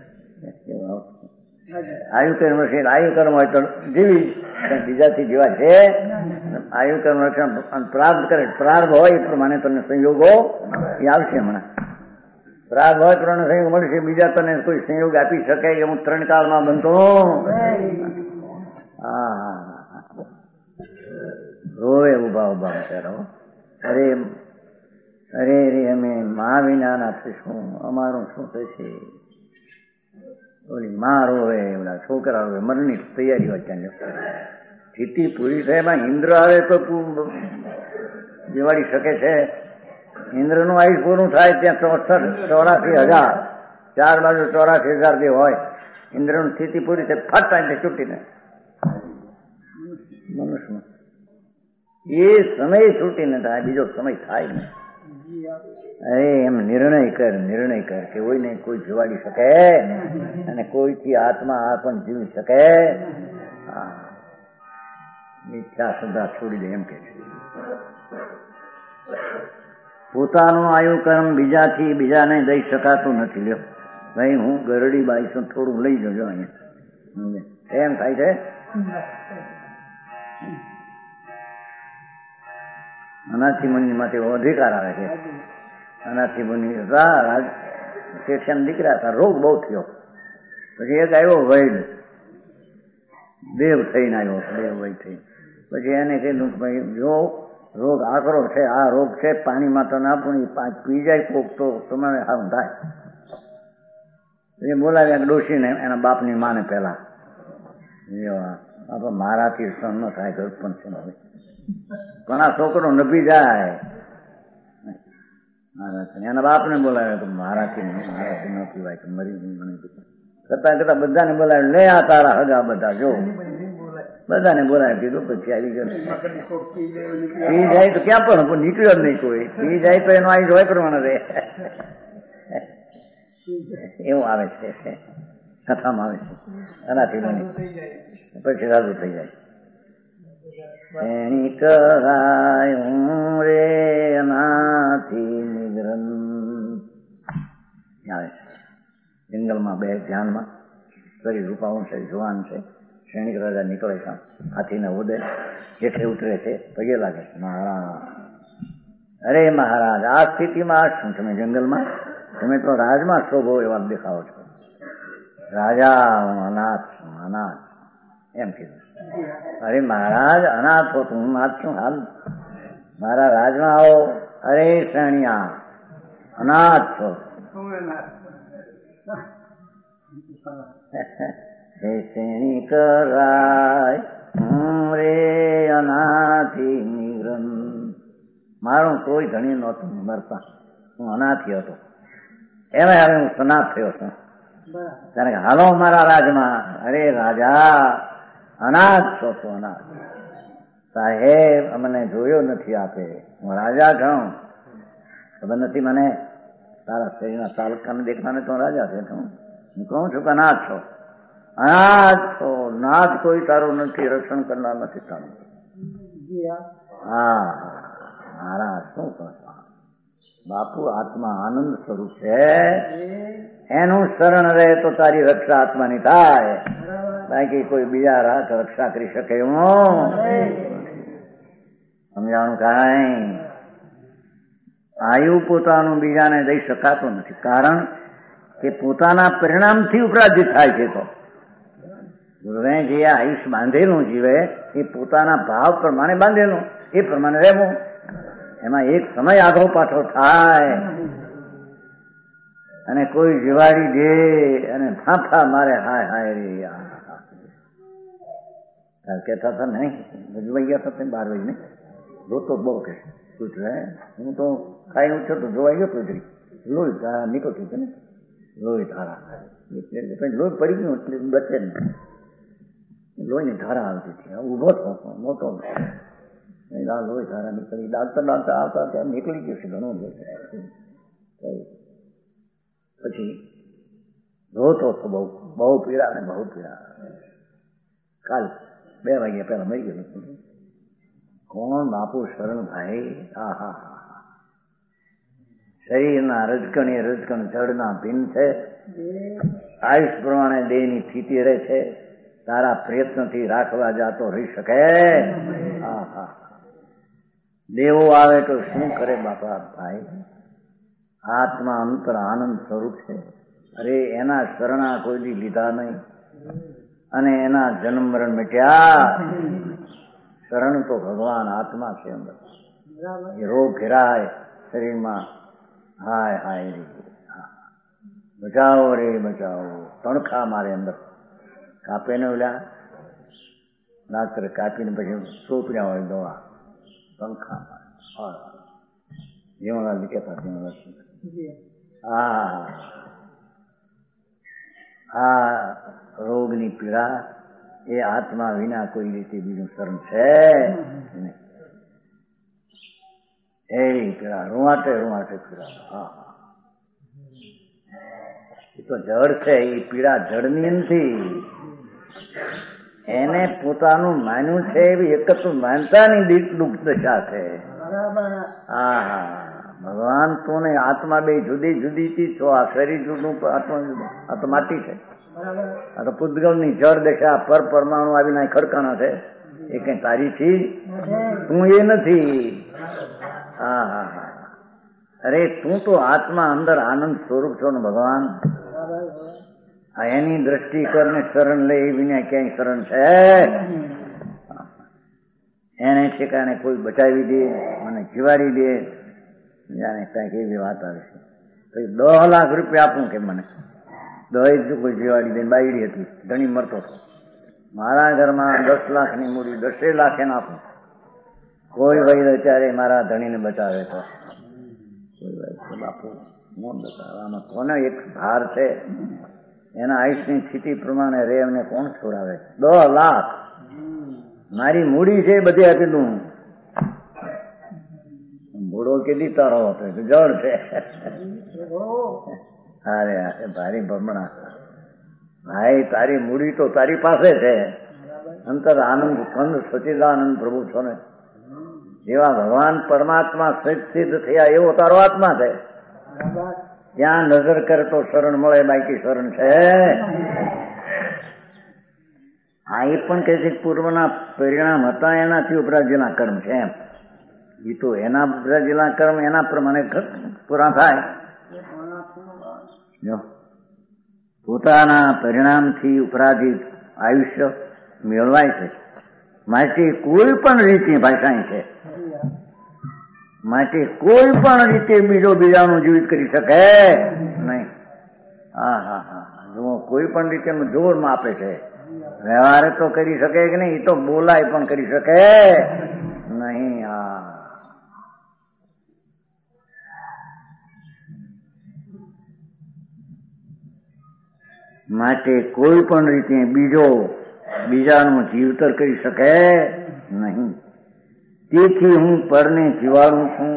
આયુ કર્મ હોય તો જીવી, બીજાથી જીવા છે. આયુ કર્મ રક્ષણ પ્રાપ્ત કરે, પ્રારબ્ધ હોય એ પ્રમાણે તને સંયોગો એ આવશે. હમણાં પ્રારબ્ધ હોય પ્રમાણે સંયોગ મળશે, બીજા તને કોઈ સંયોગ આપી શકે એવું 3 કાળમાં બનતો. રોવે ઉભા બિચારો. અરે અમે મા વિનાના થઈશું, અમારું શું થશે? ઓલી મા રોવે, એવડા છોકરા રોવે, મરણની તૈયારી હોય. ત્યાં સ્થિતિ પૂરી થાય, એમાં ઇન્દ્ર આવે તો દિવાળી શકે છે. ઇન્દ્રનું આયુષ પૂરું થાય ત્યાં 84,000 4 બાજુ 84,000 જે હોય, ઇન્દ્રની સ્થિતિ પૂરી થાય ફટ એટલે છૂટીને મનુષ્ય એ સમય છૂટીને થાય, બીજો સમય થાય ને. અરે એમ નિર્ણય કર કે કોઈને કોઈ જીવાડી શકે અને કોઈથી આત્મા પણ જીવી શકે. મિથ્યા શ્રદ્ધા છોડી દે એમ કે છે. પોતાનું આયુ કર્મ બીજાને દઈ શકાતું નથી. લ્યો ભાઈ, હું ગરડી બાઈ છું, થોડું લઈ જજો અહીંયા. એમ થાય છે. અનાથી મુનિ માંથી અધિકાર આવે છે. અનાથી મુનિ શેઠિયાના દીકરા હતા, રોગ બહુ થયો. પછી એક આવ્યો વૈદ, દેવ થઈને આવ્યો, દેવ વૈદ થઈ. પછી એને કીધું કે ભાઈ જો રોગ આકરો છે, આ રોગ છે, પાણીમાં તો ના પૂરી પી જાય કોક તો તમારે સારું થાય. એ બોલાવ્યા ડોશીને, એના બાપની માને પેલા. મારાથી સહન ન થાય, ઘર પણ છે પણ આ છોકરો નભી જાય. એના બાપને બોલાવ્યા તો મારાથી ન પીવાય, મરી મને કરતા કરતા બધાને બોલાવ્યા. લે આ તારા હગા બધા જો, બધાને બોલાવી દીધું. પછી આવી ગયો પી જાય તો ક્યાં પણ નીકળ્યો જ નહીં કોઈ. પી જાય તો એનો આવી હોય પ્રમાણે રહે, એવું આવે છે, કથામાં આવે છે. એનાથી પછી સારું થઈ જાય. એની કરાય હું રે અનાથી નિગ્રન આવે છે. જંગલમાં બે ધ્યાનમાં શરીર રૂપાવું છે, જુવાન છે. સૈનિક રાજા નીકળે છે, હાથીને ઉડે, જેઠે ઉતરે છે, પગે લાગે છે. મહારાજ, અરે મહારાજ, આ સ્થિતિમાં શું તમે જંગલમાં? તમે તો રાજમાં શોભો એવા દેખાવો છો. રાજા હું અનાથ છું, અનાથ એમ કીધું. અરે મહારાજ, અનાથ હો તો હું નાથ છું, હાલ મારા રાજમાં આવો. અરે શ્રેણિયા, અનાથ છો. હે શ્રેણી કરાય હું રે અનાથી નિગ્રન. મારું કોઈ ધણી નહોતું મરતા, હું અનાથી હતો. એમાં હવે હું સનાથ થયો છું. કારણ કે હાલો મારા રાજમાં. અરે રાજા, અનાથ છો તો અનાથ. સાહેબ અમને જોયો નથી આપે, હું રાજા છું, ખબર નથી મને? તારા શરીરના તાલુકાને દેખવાને તો રાજા છે. હું કહું છું કે અનાથ છો, અનાથ છો. નાથ કોઈ તારું નથી, રક્ષણ કરનાર નથી તારું. હા મારા શું કહો? બાપુ આત્મા આનંદ સ્વરૂપ છે, એનું શરણ રહે તો તારી રક્ષા આત્માની થાય. બાકી કોઈ બીજા રાત રક્ષા કરી શકે એવું સમજાણું કાંઈ? આયુ પોતાનું બીજાને દઈ શકાતું નથી, કારણ કે પોતાના પરિણામથી ઉપરાધિત થાય છે. તો ગુરુએ જે આયુષ બાંધેલું જીવે એ પોતાના ભાવ પ્રમાણે બાંધેલું, એ પ્રમાણે રહેવું. એમાં એક સમય આગો પાછો થાય અને કોઈ જીવાડી દે અને ફાંફા મારે, હાય હાય રે. કહેતા હતા નહીં, રજવાઈ ગયા હતા 12 વાગે, રોતો બહુ કે હું તો ખાઈ ઉઠ્યો તો જોવાઈ ગયો તો લોહી ધારા નીકળતું છે ને, લોહી ધારા લોહી પડી ગયું એટલે બચે ને, લોહીની ધારા આવતી હતી. ઉભો થતો મોટો લોહી ધારા નીકળી. ડાક્ટર આવતા ત્યાં નીકળી ગયું છે ઘણું. પછી રોતો તો બહુ બહુ પીડા ને બહુ પીડા. કાલ 2 વાગ્યા પહેલા મરી ગયેલું. કોણ બાપુ શરણ ભાઈ? આહા, શરીરના રજકણી રજકણ જળના ભિન્ન છે. આયુષ પ્રમાણે દેહની સ્થિતિ રહે છે. તારા પ્રયત્નથી રાખવા જાતો રહી શકે? આહા, દેવો આવે તો શું કરે બાપા ભાઈ? આત્મા અંતર આનંદ સ્વરૂપ છે. અરે એના શરણા કોઈ દી લીધા નહીં અને એના જન્મ મરણ મિટ્યા. શરણ તો ભગવાન આત્મા છે અંદર. એ રોગ ઘેરાય શરીરમાં, હાય હાય રે, બચાવો રે બચાવો. તણખા મારે અંદર કાપે ને ઓલા ડાક્ટરે કાપીને પછી સોંપ્યા હોય દવા, તણખા મારે. જીવનલાલ કહેતા જીવનલાલ, આ રોગની પીડા એ આત્મા વિના કોઈ રીતે બીજું શરણ છે નહીં. એ પીડા રૂવાટે રૂવાટે પીડા. હા, એ તો જળ છે. એ પીડા જળની નથી. એને પોતાનું માન્યું છે એવી એકત્વ માનતાની દુઃખ દશા છે. હા હા, ભગવાન તો ને આત્મા બે જુદી જુદી થી છો. આ શરીર જુદું, આત્મા જુદું. આ તો માટી છે. આ તો પૂતગલની જળ દશા, પર પરમાણુ આવીને ખડકાણા છે. એ કઈ તારી થી તું એ નથી. હા હા હા, અરે તું તો આત્મા અંદર આનંદ સ્વરૂપ છો ને ભગવાન. એની દ્રષ્ટિ કરને શરણ લે એ વિના ક્યાંય શરણ છે? એને ઠેકાણે કોઈ બચાવી દે, મને જીવાડી દે, જાણે કઈક એવી વાત આવે છે. તો 10 લાખ રૂપિયા આપું કે મને 10 કોઈ જીવાડી દે. બાયડી હતી, ધણી મરતો હતો. મારા ઘરમાં 10 લાખની મૂડી 10 લાખ એને આપું, કોઈ ભાઈ અત્યારે મારા ધણીને બચાવે તો કોઈ ભાઈ બાપુ ન બચાવે. આમાં કોને એક ભાર છે, એના આયુષની સ્થિતિ પ્રમાણે રે, એમને કોણ છોડાવે? 10 લાખ મારી મૂડી છે, બધી આપી દઉં. ભૂડો કેદી તારો હતો? જળ છે. અરે ભારી ભમણા ભાઈ, તારી મૂડી તો તારી પાસે છે. અંતર આનંદ સ્કંદ સચિદાનંદ પ્રભુ છો ને, જેવા ભગવાન પરમાત્મા સિદ્ધ થયા એવો તારો આત્મા છે. ત્યાં નજર કરે તો શરણ મળે, બાકી શરણ છે? આ એ પણ કહે છે પૂર્વના પરિણામ હતા એનાથી ઉપરાજેલા કર્મ છે એમ. એ તો એના ઉપરાજેલા કર્મ એના પ્રમાણે પૂરા થાય. જો પોતાના પરિણામથી ઉપરાધિત આયુષ્ય મેળવાય છે. માટે કોઈ પણ રીતે ભાષાય છે, માટે કોઈ પણ રીતે બીજો બીજાનું જીવિત કરી શકે નહીં. હા હા હા, જો કોઈ પણ રીતે જોર આપે છે. વ્યવહાર તો કરી શકે કે નહીં? એ તો બોલાય પણ કરી શકે નહીં. હા, માટે કોઈ પણ રીતે બીજાનું જીવતર કરી શકે નહીં. તેથી હું પરને જીવાડું છું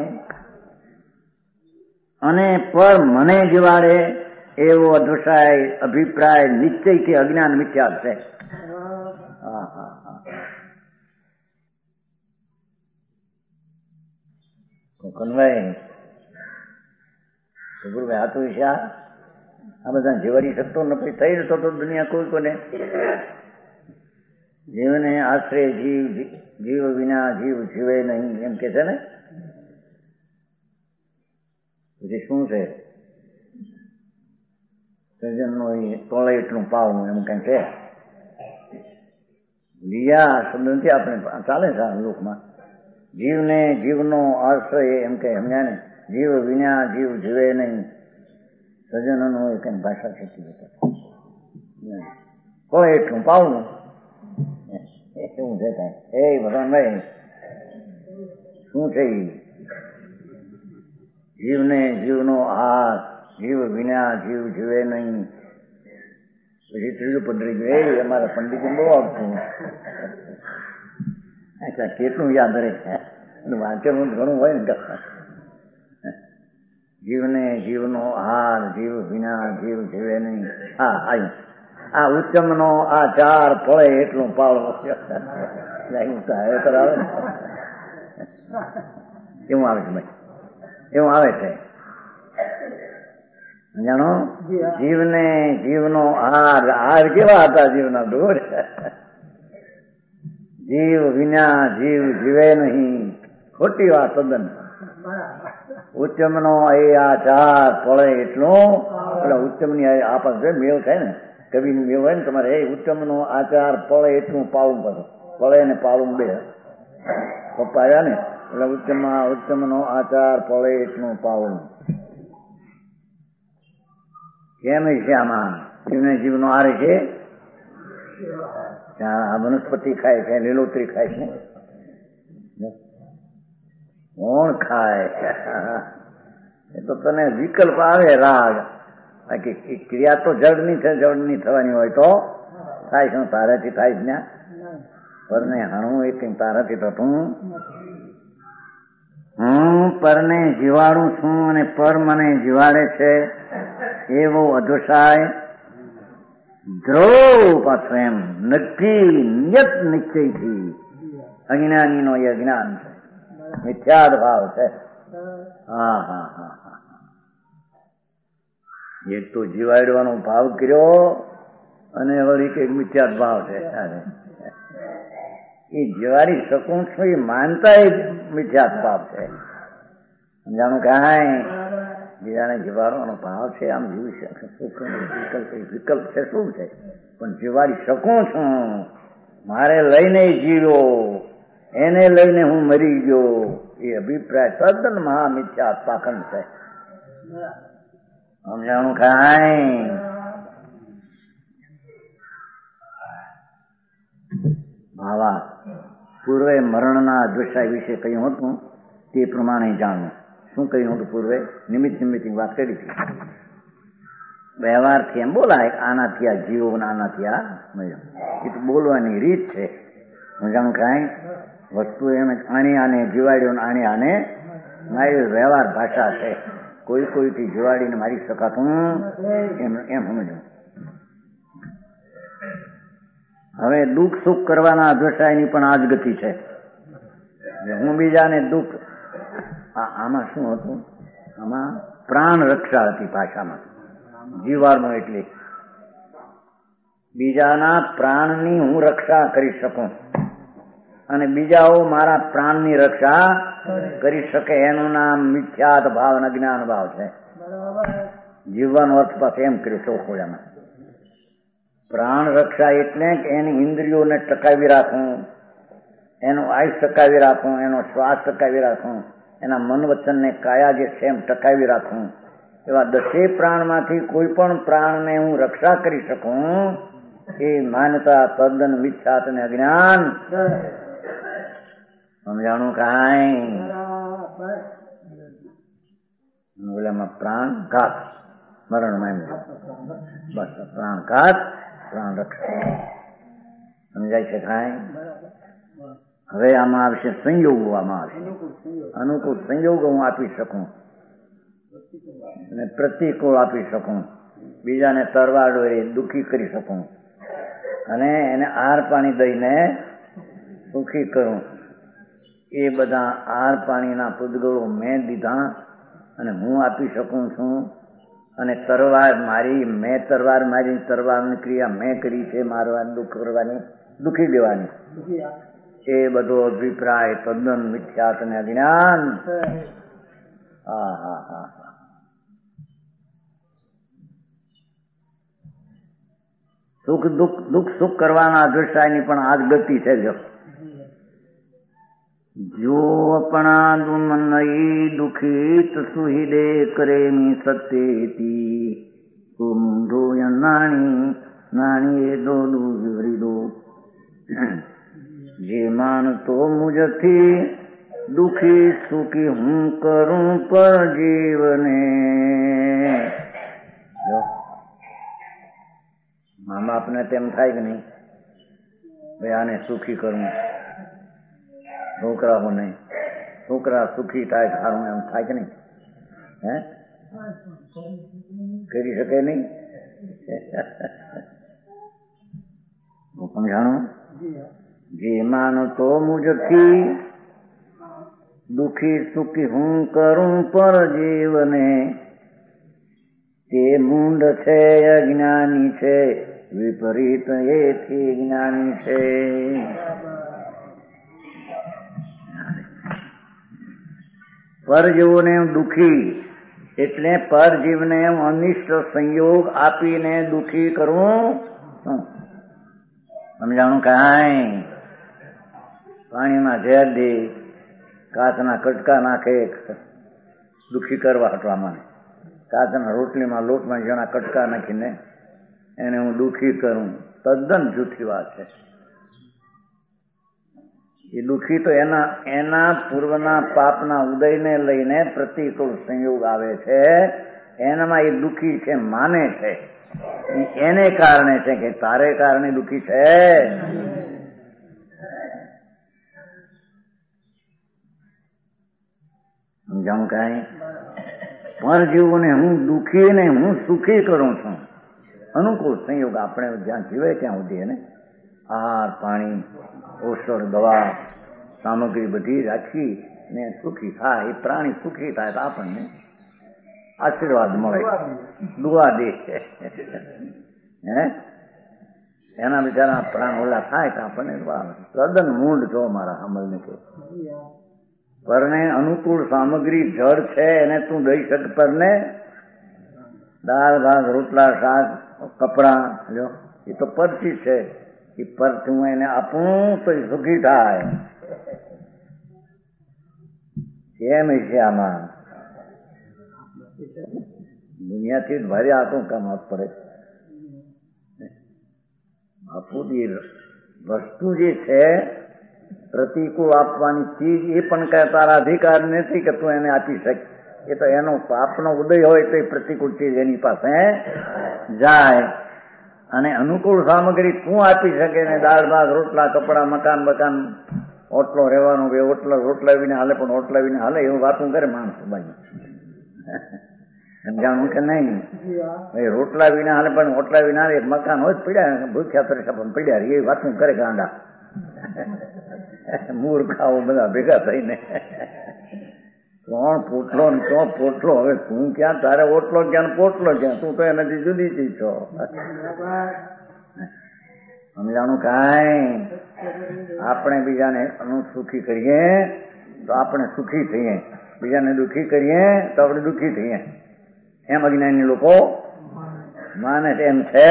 અને પર મને જીવાડે એવો અદૃશાય અભિપ્રાય નિશ્ચયથી અજ્ઞાન મિથ્યા છે. હા હા હા, કનભાઈ ગુરુભાઈ આ તો વિશે આ બધા જીવાડી શકતો નથી. થઈ જતો તો દુનિયા કોઈ કોને જીવને આશ્રય જીવ વિના જીવ જીવે નહીં એમ કે છે ને. પછી શું છે? સર્જનનો તોળે એટલું પાવું એમ કઈ છે. લીયા શબ્દ નથી આપણે ચાલે છે આ લોકમાં. જીવને જીવનો આશ્રય એમ કે સમજ્યા ને. જીવ વિના જીવ જીવે નહીં. સજનનો એ કઈ ભાષા છે. તોળે એટલું પાવું શું છે કઈ? એ ભગવાનભાઈ શું છે? જીવને જીવનો આહાર, જીવ વિના જીવ જીવે નહીં. પછી ત્રીજું પંડરી ગયું. એ અમારા પંડિત બહુ આવતું. અચ્છા, કેટલું યાદ રહે? વાંચેલું ઘણું હોય ને. જીવને જીવનો આહાર, જીવ વિના જીવ જીવે નહીં. હા આવ્યું. આ ઉત્તમનો આ 4 ફળે એટલું પાળો આવે ને. એવું આવે છે ભાઈ, એવું આવે છે. જાણો, જીવને જીવનો આહાર કેવા હતા જીવના દૂર. જીવ વિના જીવ જીવે નહીં. ખોટી વાત તદ્દન. ઉત્તમનો એ આ 4 ફળે એટલું. એટલે ઉત્તમની આપસ મેળ થાય ને, કવિની મેળ હોય ને તમારે. એ ઉત્તમનો આ 4 ફળે એટલું પાળું કરો. ફળે ને પાળું બે પપ્પા આવ્યા ને એટલે ઉત્તમનો આ 4 ફળે એટલું પાળું. કેમ છે આમાં? જીવને જીવનો આરે છે. આ વનસ્પતિ ખાય છે, લીલોતરી ખાય છે. કોણ ખાય? એ તો તને વિકલ્પ આવે રાગ. બાકી ક્રિયા તો જડની છે. જડની થવાની હોય તો થાય શું? તારાથી થાય જ ને. પરને હણવું એ કઈ તારાથી થતું. હું પરને જીવાડું છું અને પર મને જીવાડે છે એવો અધોસાય ધ્રુવ પાછો એમ નક્કી નિયત નિશ્ચયથી. અજ્ઞાનીનો એ અજ્ઞાન છે, મિથ્યાદ ભાવ છે. હા હા હા હા, એક તો જીવાડવાનો ભાવ કર્યો અને વળી કઈક મિથ્યાદ ભાવ છે. એ જીવાડી શકું છું એ માનતા એ મિથ્યાદ ભાવ છે. સમજાણું કાંઈ? બીજાને જીવાડવાનો ભાવ છે, આમ જીવી શકે વિકલ્પ છે, શું છે? પણ જીવાડી શકું છું. મારે લઈને જીવ્યો, એને લઈને હું મરી ગયો, એ અભિપ્રાય તદ્દન મહામિથ્યા પાખંડ છે. સમજાણું કાંઈ? ભાવા પૂર્વે મરણના દૃશ્ય વિશે કહ્યું હતું તે પ્રમાણે જાણવું. શું કહ્યું હતું પૂર્વે? નિમિત્ત વાત કરી હતી. વ્યવહારથી એમ બોલાય આનાથી આ જીવો આનાથી આ એ તો બોલવાની રીત છે. સમજાણું કાંઈ? વસ્તુ એમ આને આને જીવાડ્યો આને આને મારી વ્યવહાર ભાષા છે. કોઈથી જીવાડીને મારી શકાતું એમ સમજો. હવે દુઃખ સુખ કરવાના અધ્વસાયની પણ આ જ ગતિ છે. હું બીજાને દુઃખ આમાં શું હતું? આમાં પ્રાણ રક્ષા હતી ભાષામાં. જીવાડનો એટલે બીજાના પ્રાણની હું રક્ષા કરી શકું અને બીજાઓ મારા પ્રાણની રક્ષા કરી શકે એનું નામ મિથ્યાત ભાવ અને જ્ઞાન ભાવ છે. જીવવાનો અર્થ પાસે એમ કર્યો ચોખોળામાં. પ્રાણ રક્ષા એટલે કે એની ઇન્દ્રિયોને ટકાવી રાખવું, એનું આયુષ ટકાવી રાખવું, એનો શ્વાસ ટકાવી રાખવું, એના મન વચનને કાયા જે છે એમ ટકાવી રાખવું. એવા 10 પ્રાણમાંથી કોઈ પણ પ્રાણને હું રક્ષા કરી શકું એ માન્યતા તદ્દન મિથ્યાત અને અજ્ઞાન. સમજાણું કાંઈ? ઓલામાં પ્રાણઘાત મરણમાં એમ બસ પ્રાણઘાત પ્રાણ રક્ષા. સમજાય છે કાંઈ? હવે આમાં આવશે સંયોગો. આમાં આવશે અનુકૂળ સંયોગો હું આપી શકું અને પ્રતિકૂળ આપી શકું. બીજાને તરવાડો એ દુઃખી કરી શકું અને એને આહાર પાણી દઈને સુખી કરું. એ બધા આહાર પાણીના પૂદગળો મેં દીધા અને હું આપી શકું છું. અને તરવાર મારી તરવારની ક્રિયા મેં કરી છે, મારવાની દુઃખ કરવાની, દુઃખી દેવાની. એ બધો અભિપ્રાય તદ્દન મિથ્યાત અને અજ્ઞાન. દુઃખ સુખ કરવાના અધ્વસાયની પણ આ જ ગતિ છે. જો અપણા દુમનઈ દુઃખિત સુહિદે કરે મી સત્યેતી કુંભો નાણી એ દોડું વિવરી દો. જે માનતો મુજથી દુઃખી સુખી હું કરું પર જીવને. મા બાપને તેમ થાય કે નહીં ભાઈ આને સુખી કરવું, છોકરાઓ નહીં, છોકરા સુખી થાય સારું એમ થાય કે નહીં? હે કરી શકે નહીં? હું સમજાણું? જે માનતો મુજથી દુઃખી સુખી હું કરું પર જીવને તે મૂંડ છે, અજ્ઞાની છે, વિપરીત એથી જ્ઞાની છે. પરજીવોને દુઃખી એટલે પરજીવને અનિષ્ટ સંયોગ આપીને દુઃખી કરવું. સમજાણું કાંઈ? પાણીમાં ઝેર દે, કાચના કટકા નાખે દુઃખી કરવા હટવામાં, કાચના રોટલીમાં લોટમાં જણા કટકા નાખીને એને હું દુઃખી કરું, તદ્દન જૂઠી વાત છે. એ દુઃખી તો એના પૂર્વના પાપના ઉદયને લઈને પ્રતિકૂળ સંયોગ આવે છે, એનામાં એ દુઃખી છે માને છે. એને કારણે છે કે તારે કારણે દુઃખી છે. સમજાવું કાંઈ? પરજીવોને હું દુઃખી ને હું સુખી કરું છું. અનુકૂળ સંયોગ આપણે જ્યાં જીવે ત્યાં સુધી એને આહાર પાણી ઔષધ દવા સામગ્રી બધી રાખી ને સુખી થાય. એ પ્રાણી સુખી થાય તો આપણને આશીર્વાદ મળે, દુઆ દે. હે એના બિચારા પ્રાણ ઓલા થાય તો આપણને તદ્દન મૂંડ છો મારા અમલને કે પરને અનુકૂળ સામગ્રી જળ છે એને તું દઈ શક પરને? દાળ ભાત રોટલા શાક કપડા જો એ તો પરથી છે. એ પરથી હું એને આપું તો એ સુખી થાય. કેમ છે આમાં? દુનિયાથી જ ભારે આટલું કામ આપ પડે. બાપુજી વસ્તુ જે છે પ્રતિકૂળ આપવાની ચીજ એ પણ કઈ તારા અધિકાર નથી કે તું એને આપી શક. એ તો એનો પાપનો ઉદય હોય તો એ પ્રતિકૂળ ચીજ એની પાસે જાય. અને અનુકૂળ સામગ્રી તું આપી શકે ને દાળ ભાત રોટલા કપડા મકાન બકાન ઓટલો રહેવાનો કે રોટલા વિના હાલે પણ ઓટલા વિના હાલે એવું વાતું કરે માણસો બાજુ. સમજાણું કે નહીં? ભાઈ રોટલા વિના હાલે પણ ઓટલા વિના એક મકાન હોય પડ્યા ભૂખ્યા તરીકે પણ પડ્યા એ વાતું કરે ગાંડા મૂર્ખાઓ બધા ભેગા થઈને. કોણ પોટલો ને ક્યાં પોટલો? હવે તું ક્યાં, તારે ઓટલો ક્યાં પોટલો ક્યાં? તું તો એનાથી જુદી ચીજ છો. સમજાણું કાંઈ? આપણે બીજાને સુખી કરીએ તો આપણે સુખી થઈએ, બીજાને દુઃખી કરીએ તો આપણે દુઃખી થઈએ. એમ અજ્ઞાની લોકો માને એમ છે.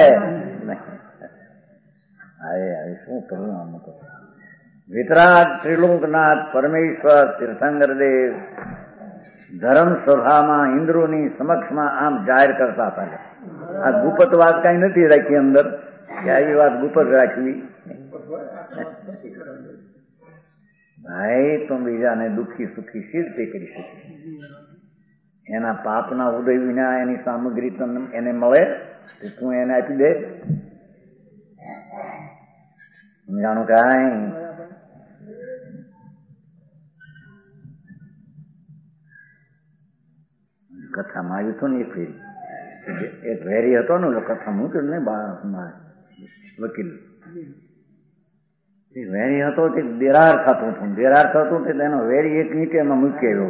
હવે શું કરવું આમ? તો વિતરાગ ત્રિલોકનાથ પરમેશ્વર તીર્થંકરદેવ ધર્મ સભામાં ઇન્દ્રોની સમક્ષમાં આમ જાહેર કરતા હતા. આ ગુપ્ત વાત કઈ નથી રાખી અંદર કે આવી વાત ગુપ્ત રાખવી. ભાઈ તો બીજાને દુઃખી સુખી સી રીતે કરી શકે? એના પાપના ઉદય વિના એની સામગ્રી એને મળે તું એને આપી દે? સમજાણું કાંઈ? કથામાં આવ્યું હતું ને એક વેરી હતો ને કથા મૂક્યું ને વકીલ વેરી હતો તે દેરાર થતું હતું. દેરાર થતું તેનો વેરી એક નીચે એમાં મૂકી આવ્યો.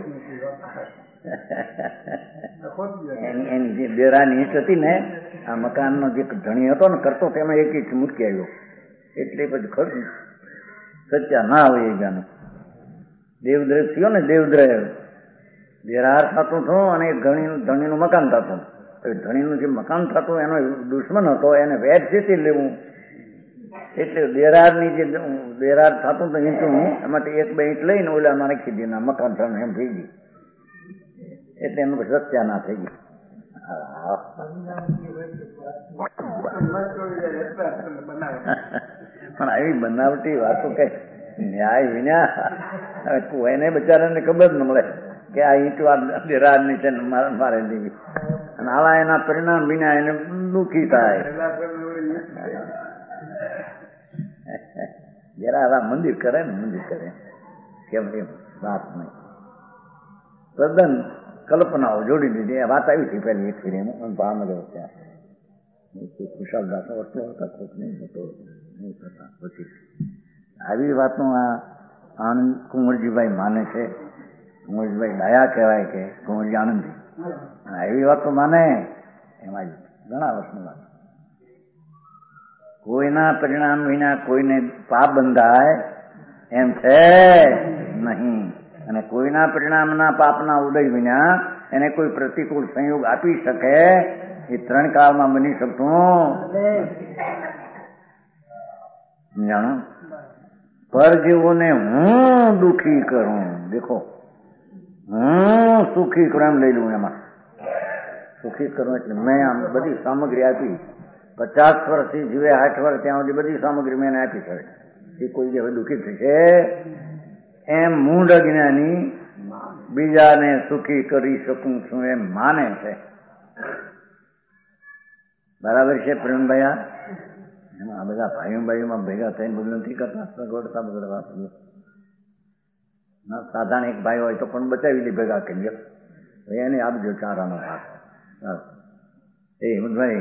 એની જે દેરાની ઈંટ હતી ને આ મકાનનો જે ધણી હતો ને કરતો તેમાં એક ઈંટ મૂકી આવ્યો. એટલે પછી ખરું સચ્ચા ના આવે એ જાનું દેવદ્રવ થયો ને દેવદ્રવ દેરાર થતું હતું અને ધણીનું મકાન થતું. ધણીનું જે મકાન થતું એનો દુશ્મન હતો એને વેર જીતી લેવું. એટલે દેરારની જે દેરાર થતું તો ઈંટું એમાંથી એક બે ઈંટ લઈને ઓલામાં નાખી દીધું મકાન થવાનું એમ થઈ ગયું. એટલે એનું સત્યા ના થઈ ગયું. પણ આવી બનાવટી વાતો કઈ ન્યાય વિના કોઈને બચારાને ખબર ન મળે કે આ ઈંટ દેરાર નીચે મારે દેવી. અને આવા એના પરિણામ વિના એને દુઃખી થાય. જરા આવા મંદિર કરે ને મંદિર કરે કેમ એમ વાત નહીં. તદ્દન કલ્પનાઓ જોડી દીધી. આ વાત આવી હતી પહેલી એક ફીરે ભાવનગર ત્યાં કુશાલ દાસો એટલો હતા કોક નહીં હતો નહીં થતા પછી આવી વાતનું આ આનંદ કુંવરજીભાઈ માને છે. કુંવરજીભાઈ ડાયા કહેવાય કે કુંવરજી આનંદજી એવી વાતો માને. એમાં ઘણા વર્ષની વાત. કોઈના પરિણામ વિના કોઈને પાપ બંધાય એમ છે નહીં. અને કોઈના પરિણામના પાપના ઉદય વિના એને કોઈ પ્રતિકૂળ સંયોગ આપી શકે એ ત્રણ કાળમાં બની શકતું જાણો. પરજીવોને હું દુઃખી કરું, દેખો હું સુખી કરું એમ લઈ લઉં. એમાં સુખી કરું એટલે મેં આમ બધી સામગ્રી આપી. 50 વર્ષથી જીવે 60 વર્ષ ત્યાં સુધી બધી સામગ્રી મેં એને આપી છે. એ કોઈ જે હવે દુઃખી થશે એમ મૂઢ અજ્ઞાની બીજાને સુખી કરી શકું છું એમ માને છે. બરાબર છે પ્રેમભાઈ? એમાં આ બધા ભાઈઓમાં ભેગા થઈને બધું નથી કરતા સગવડતા બધા વાત. સાધારણ એક ભાઈ હોય તો પણ બચાવી લે ભેગા કરી એને આપજો ચારાનો ભાગ. એ હિંમતભાઈ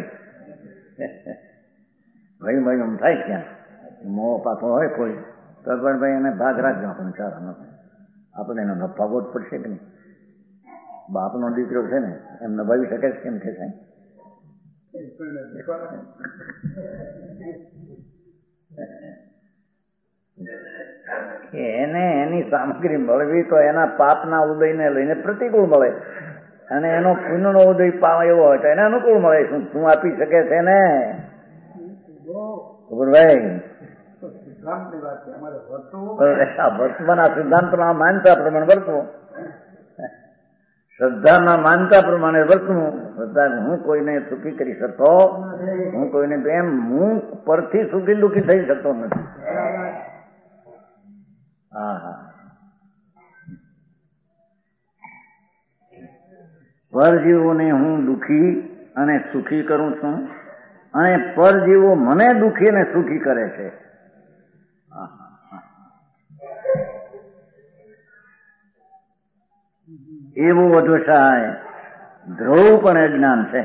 ભાઈ ભાઈ આમ થાય ક્યાં મોહ પાછો હોય કોઈ તો પણ ભાઈ એને ભાગ રાખજો આપણને ચારાનો. આપણે એનો નફાવો જ પડશે કે નહીં? બાપનો દીકરો છે ને એમ નભાવી શકે કેમ છે સાહેબ? એને એની સામગ્રી મળવી તો એના પાપના ઉદયને લઈને પ્રતિકૂળ મળે, અને એનો પુણ્યનો ઉદય પાવ એવો હોય તો એને અનુકૂળ મળે. શું આપી શકે છે ને ભાઈ? વર્તમાના સિદ્ધાંતમાં માનતા પ્રમાણે વર્તવું, શ્રદ્ધામાં માનતા પ્રમાણે વર્તવું. હું કોઈને સુખી કરી શકતો, હું કોઈને એમ હું પરથી સુખી દુઃખી થઈ શકતો નથી. હા હા, પરજીવોને હું દુઃખી અને સુખી કરું છું, અને પરજીવો મને દુઃખી અને સુખી કરે છે. એવું અધોષાય ધ્રુવ પણ અજ્ઞાન છે.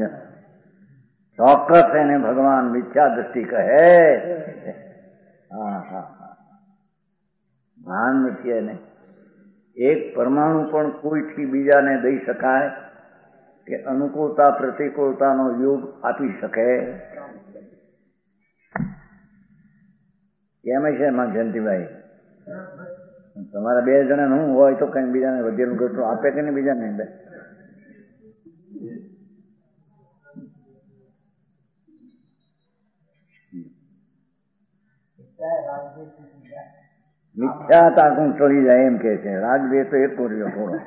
ચોક્કસ એને ભગવાન મિથ્યા દ્રષ્ટિ કહે. હા હા, ભાન નથી એને. એક પરમાણુ પણ કોઈથી બીજાને દઈ શકાય કે અનુકૂળતા પ્રતિકૂળતાનો યોગ આપી શકે કેમ છે એમાં? જયંતિભાઈ, તમારા 2 જણા હું હોય તો કઈ બીજાને વધેલું ઘટલું આપે કે નહીં બીજાને? મિથ્યાતા કોણ ચડી જાય એમ કે છે. રાજભેદ તો એક રહ્યો થોડો,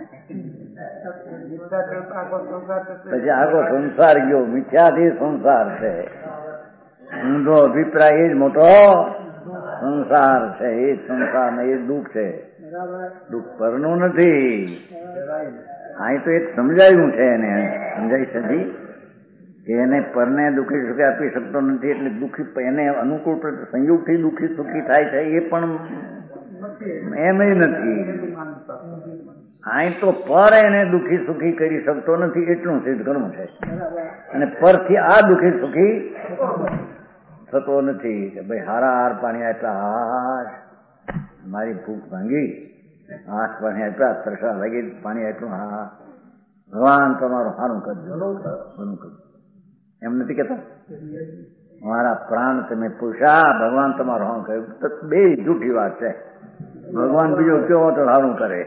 પછી આખો સંસાર ગયો. મિથ્યાથી સંસાર છે. ઊંધો અભિપ્રાય એ જ મોટો સંસાર છે. એ જ સંસાર ને એ જ દુઃખ છે. દુઃખ પરનું નથી. અહીં તો એક સમજાયું છે એને, સમજાય છે કે એને પરને દુઃખી સુખી આપી શકતો નથી, એટલે દુઃખી એને અનુકૂળ સંયોગથી દુઃખી સુખી થાય છે એ પણ એમ નથી. અહીં તો પર એને દુઃખી સુખી કરી શકતો નથી એટલું સિદ્ધ કરવું છે, અને પરથી આ દુઃખી સુખી થતો નથી. કે ભાઈ હારા હાર પાણી આપ્યા, મારી ભૂખ ભાંગી, હાથ પાણી આપ્યા, તરસા લાગી, પાણી આપ્યું, હા ભગવાન તમારું સારું કરજો, સારું કરજો, એમ નથી કેતા? મારા પ્રાણ તમે પૂછ્યા, ભગવાન તમારું સારું કર્યું. તો 2 જૂઠી વાત છે. ભગવાન બીજો કેવો તો સારું કરે,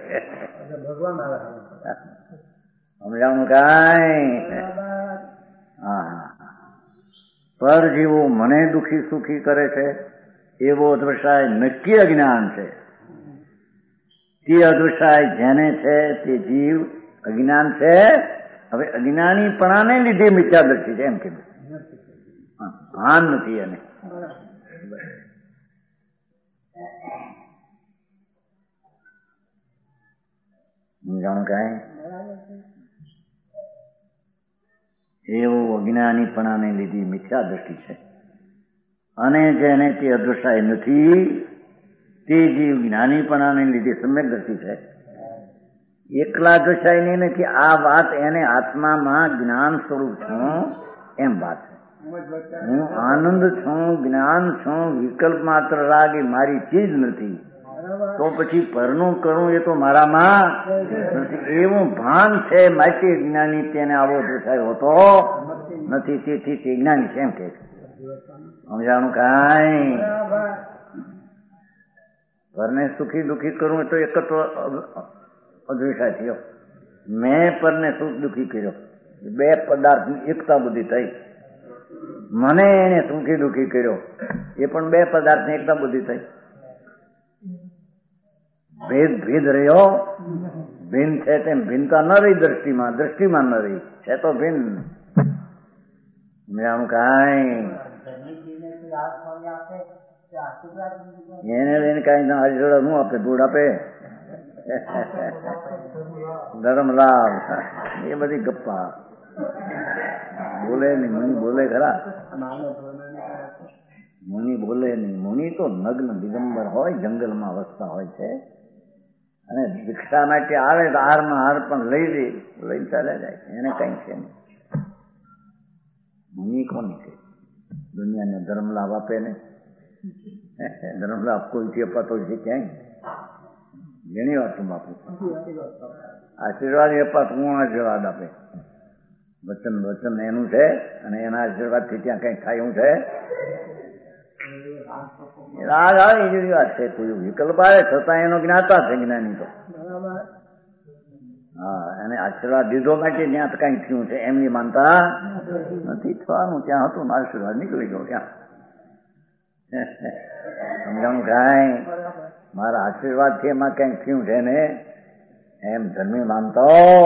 સમજાણું કાંઈ? હા, પર જીવો મને દુઃખી સુખી કરે છે એવો અધવસાય નક્કી અજ્ઞાન છે. તે અધવસાય જેને છે તે જીવ અજ્ઞાન છે. હવે અજ્ઞાનીપણાને લીધે મિથ્યાદર્શી છે એમ કીધું, ભાન નથી એને. જાણું કાંઈ? એવું અજ્ઞાનીપણાને લીધી મિથ્યા દ્રષ્ટિ છે. અને જેને તે અધ્વસાય નથી તે જીવ જ્ઞાનીપણાને લીધે સમ્યક દ્રષ્ટિ છે. એકલા અધ્વસાય નથી, આ વાત એને આત્મામાં જ્ઞાન સ્વરૂપ છું એમ વાત છે. હું આનંદ છું, જ્ઞાન છું, વિકલ્પ માત્ર રાગ એ મારી ચીજ નથી. તો પછી પરનું કરવું એ તો મારામાં નથી, એવું ભાન છે. માટે જ્ઞાની તેને આવો દર્શાયો હોતો નથી, તેથી તે જ્ઞાની છે એમ કે છે. સમજાણું કાંઈ? પરને સુખી દુઃખી કરવું તો એક તો અદ્વેષાય થયો. મેં પરને સુખ દુઃખી કર્યો, 2 પદાર્થની એકતા બધી થઈ. મને એને સુખી દુઃખી કર્યો, એ પણ 2 પદાર્થની એકતા બધી થઈ. ભેદ ભેદ રહ્યો, ભિન્ન છે તેમ ભિન્નતા ન રહી દ્રષ્ટિમાં, દ્રષ્ટિમાં ન રહી છે તો ભિન્ન. આમ કાંઈ એને લઈને કાંઈ આશીર્વાદ શું આપે? ધૂળ આપે, ધર્મ લાભ, એ બધી ગપ્પા બોલે નહીં. મુનિ બોલે ખરા? મુનિ બોલે નહીં. મુનિ તો નગ્ન દિગંબર હોય, જંગલમાં વસતા હોય છે, અને ભિક્ષા માટે આવે તો હારમાં હાર પણ લઈ ચાલે જાય. એને કઈ છે નહીં. મુનિ કોની છે? દુનિયાને ધર્મ લાભ આપે ને, ધર્મ લાભ કોઈથી અપાતો છે ક્યાંય? ઘણી વાર તું બાપુ આશીર્વાદ અપાત, હું આશીર્વાદ આપે. વચન એનું છે, અને એના આશીર્વાદ થી ત્યાં કઈ થાય એવું છે? રાગ આવે એ જુદી વાત છે. કોઈ વિકલ્પ આવે છતાં એનો જ્ઞાતા છે જ્ઞાની તો. હા, અને આશીર્વાદ દીધો માટે ત્યાં કઈ થયું છે એમની માનતા નથી. થવાનું ત્યાં હતું ને આશીર્વાદ નીકળી ગયો ત્યાં. સમજાણું કાંઈ મારા આશીર્વાદ થી એમાં કઈ થયું છે ને એમ ધર્મી માનતો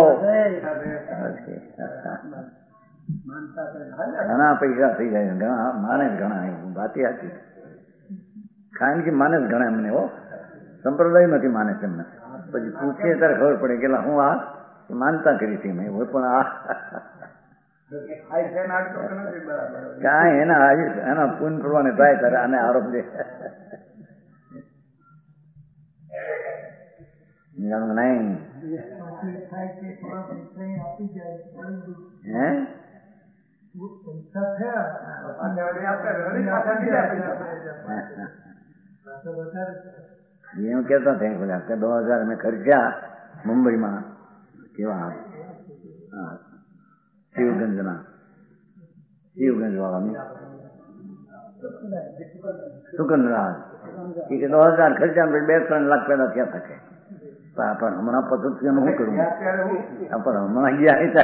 ઘણા પૈસા થઈ જાય ઘણા માને જ ઘણા વાત હતી. કારણ કે માને જ ઘણા એમને હો સંપ્રદાય નથી માને છે એમને. પછી પૂછીએ ત્યારે ખબર પડે કે હું આ માનતા કરી હતી મેં પણ આ કાંઈ એના પૂન કરવાને ટ્રાય કરે અને આરોપ દે નહીં. એવું કેતા થયા કે 2000 મેં ખર્ચ્યા મુંબઈમાં કેવા શિવગંજ વાળાની સુગંધરાજ કે 2000 ખર્ચા 2-3 લાખ પેદા થયા থাকে. પણ હમણાં પદ્ધતિનું શું કરવું? પણ હમણાં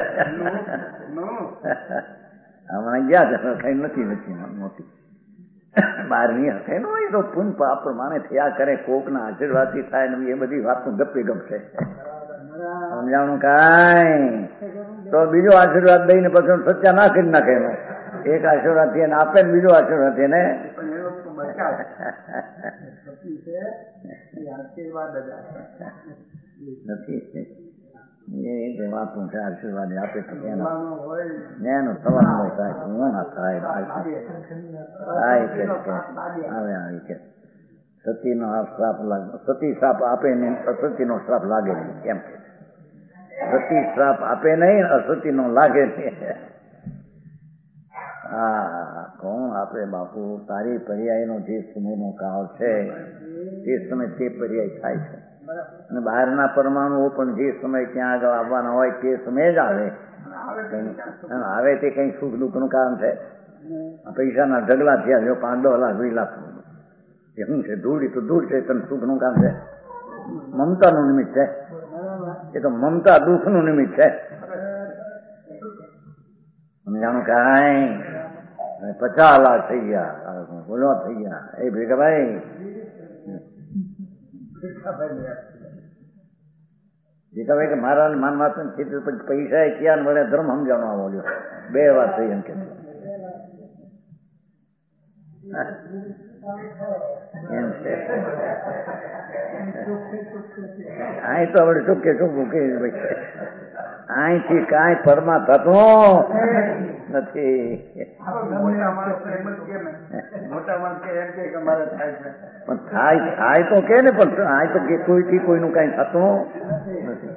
ગયા છે કઈ નથી મોટી બહાર ની હશે ને એ તો પૂન પાપ પ્રમાણે થયા કરે. કોક ના આશીર્વાદ થી થાય ને એ બધી વાત ગપે ગપ છે. સમજાણું કાંઈ તો બીજો આશીર્વાદ દઈને પછી સચ્ચા ના કરી નાખે. એક આશીર્વાદ થી એને આપે ને બીજો આશીર્વાદ એને નથી. એ વાતું છે આશીર્વાદ આપે તો એનો થવાનું થાય શું ના થાય આવે આવી કે સતી નો શ્રાપ લાગે. સતી શ્રાપ આપે નહીં અસતી નો શ્રાપ લાગે નહીં. કેમ સતી શ્રાપ આપે નહીં અસતી નો લાગે નહીં. હા કોણ આપે બાપુ? તારી પર્યાય નો જે સમય નો કાળ છે તે સમય તે પર્યાય થાય છે. અને બહારના પરમાણુઓ પણ જે સમય ત્યાં આગળ આવવાના હોય તે સમય જ આવે. આવે તે કઈ સુખ દુઃખ નું કારણ છે? પૈસાના ઢગલા થયા જો 5-10 લાખ 20 લાખ એ શું છે? ધૂળ તો ધૂળ છે. તને સુખ નું કામ છે? મમતા નું નિમિત્ત છે. એ તો મમતા દુઃખ નું નિમિત્ત છે. સમજાણું કાંઈ? 50 લાખ થઈ ગયા બોલો થઈ ગયા. એ ભેગાભાઈ ભેગાભાઈ કે મારા માનવા પછી પૈસા ક્યાં મળે ધર્મ સમજાણવા બોલ્યો. 2 વાર થઈ એમ કે એમ છે. અહીં તો આપણે ચોખ્ખે ચોખ્ખું કહી અહીંથી કાંઈ પરમાં થતું નથી. પણ થાય તો કે ને પણ આ તો કોઈથી કોઈનું કઈ થતું નથી.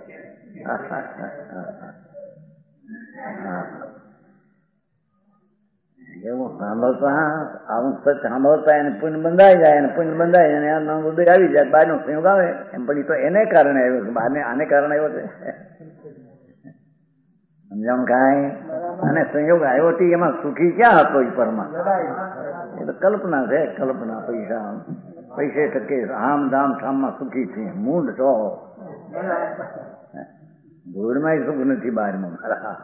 એવું સાંભળતા આવું સચ સાંભળતા એને પુણ્ય બંધાઈ જાય અને પુણ્ય બંધાઈ જાય એનો ઉદય આવી જાય. બહારનો સંયોગ આવે એમ પણ તો એને કારણે આવ્યો છે. બહારને આને કારણે આવ્યો છે. સમજાણું કાંઈ? અને સંયોગ આવ્યો હતી એમાં સુખી ક્યાં હતો? એ પરમાં એ તો કલ્પના છે. કલ્પના પૈસે ટકે આમ ધામ ઠામમાં સુખી છે. મૂંડ છો ધૂળમાં સુખ નથી બહારમાં. મારા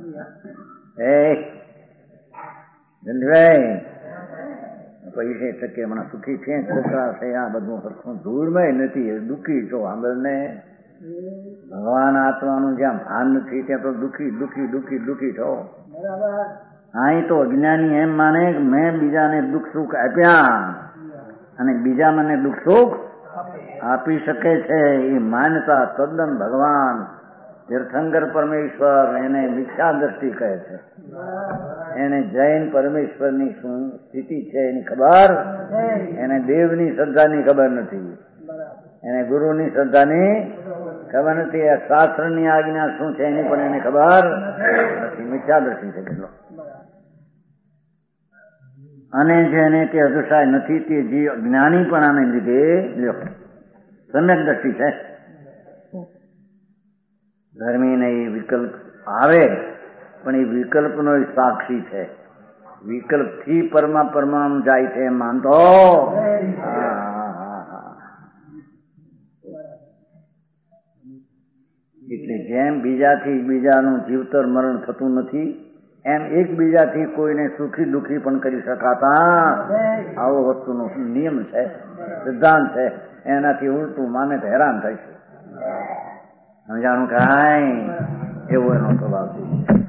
ધનભાઈ પૈસે ટકે હમણાં સુખી છે. છોકરા છે આ બધું સરખું ધૂળમાં નથી. દુઃખી છો. આંબળને ભગવાન આત્માનું જ્યાં ભાન નથી ત્યાં તો દુઃખી દુઃખી દુઃખી દુઃખી છો. અહીં તો અજ્ઞાની એમ માને કે મેં બીજાને દુઃખ સુખ આપ્યા અને બીજા મને દુઃખ સુખ આપી શકે છે. એ માન્યતા તદ્દન ભગવાન તીર્થંકર પરમેશ્વર એને મિથ્યા દ્રષ્ટિ કહે છે. એને જૈન પરમેશ્વરની શું સ્થિતિ છે એની ખબર, એને દેવની શ્રદ્ધાની ખબર નથી, એને ગુરુની શ્રદ્ધાની ખબર નથી, શાસ્ત્રની આજ્ઞા શું છે એની પણ એને ખબર નથી. મિથ્યા દ્રષ્ટિ છે કેટલો. અને જેને તે અદૃશ્ય નથી તે જીવ જ્ઞાની પણ આને લીધે સમ્યક દ્રષ્ટિ છે. ધર્મીને એ વિકલ્પ આવે પણ એ વિકલ્પનો સાક્ષી છે. વિકલ્પથી પરમામ જાય છે માનતો. એટલે જેમ બીજાથી બીજાનું જીવતર મરણ થતું નથી એમ એકબીજાથી કોઈને સુખી દુઃખી પણ કરી શકાતા. આવો વસ્તુનો નિયમ છે, સિદ્ધાંત છે. એનાથી ઉલટું માને તો હેરાન થાય છે. સમજાણું કાંઈ? એવો એનો સ્વભાવ છે.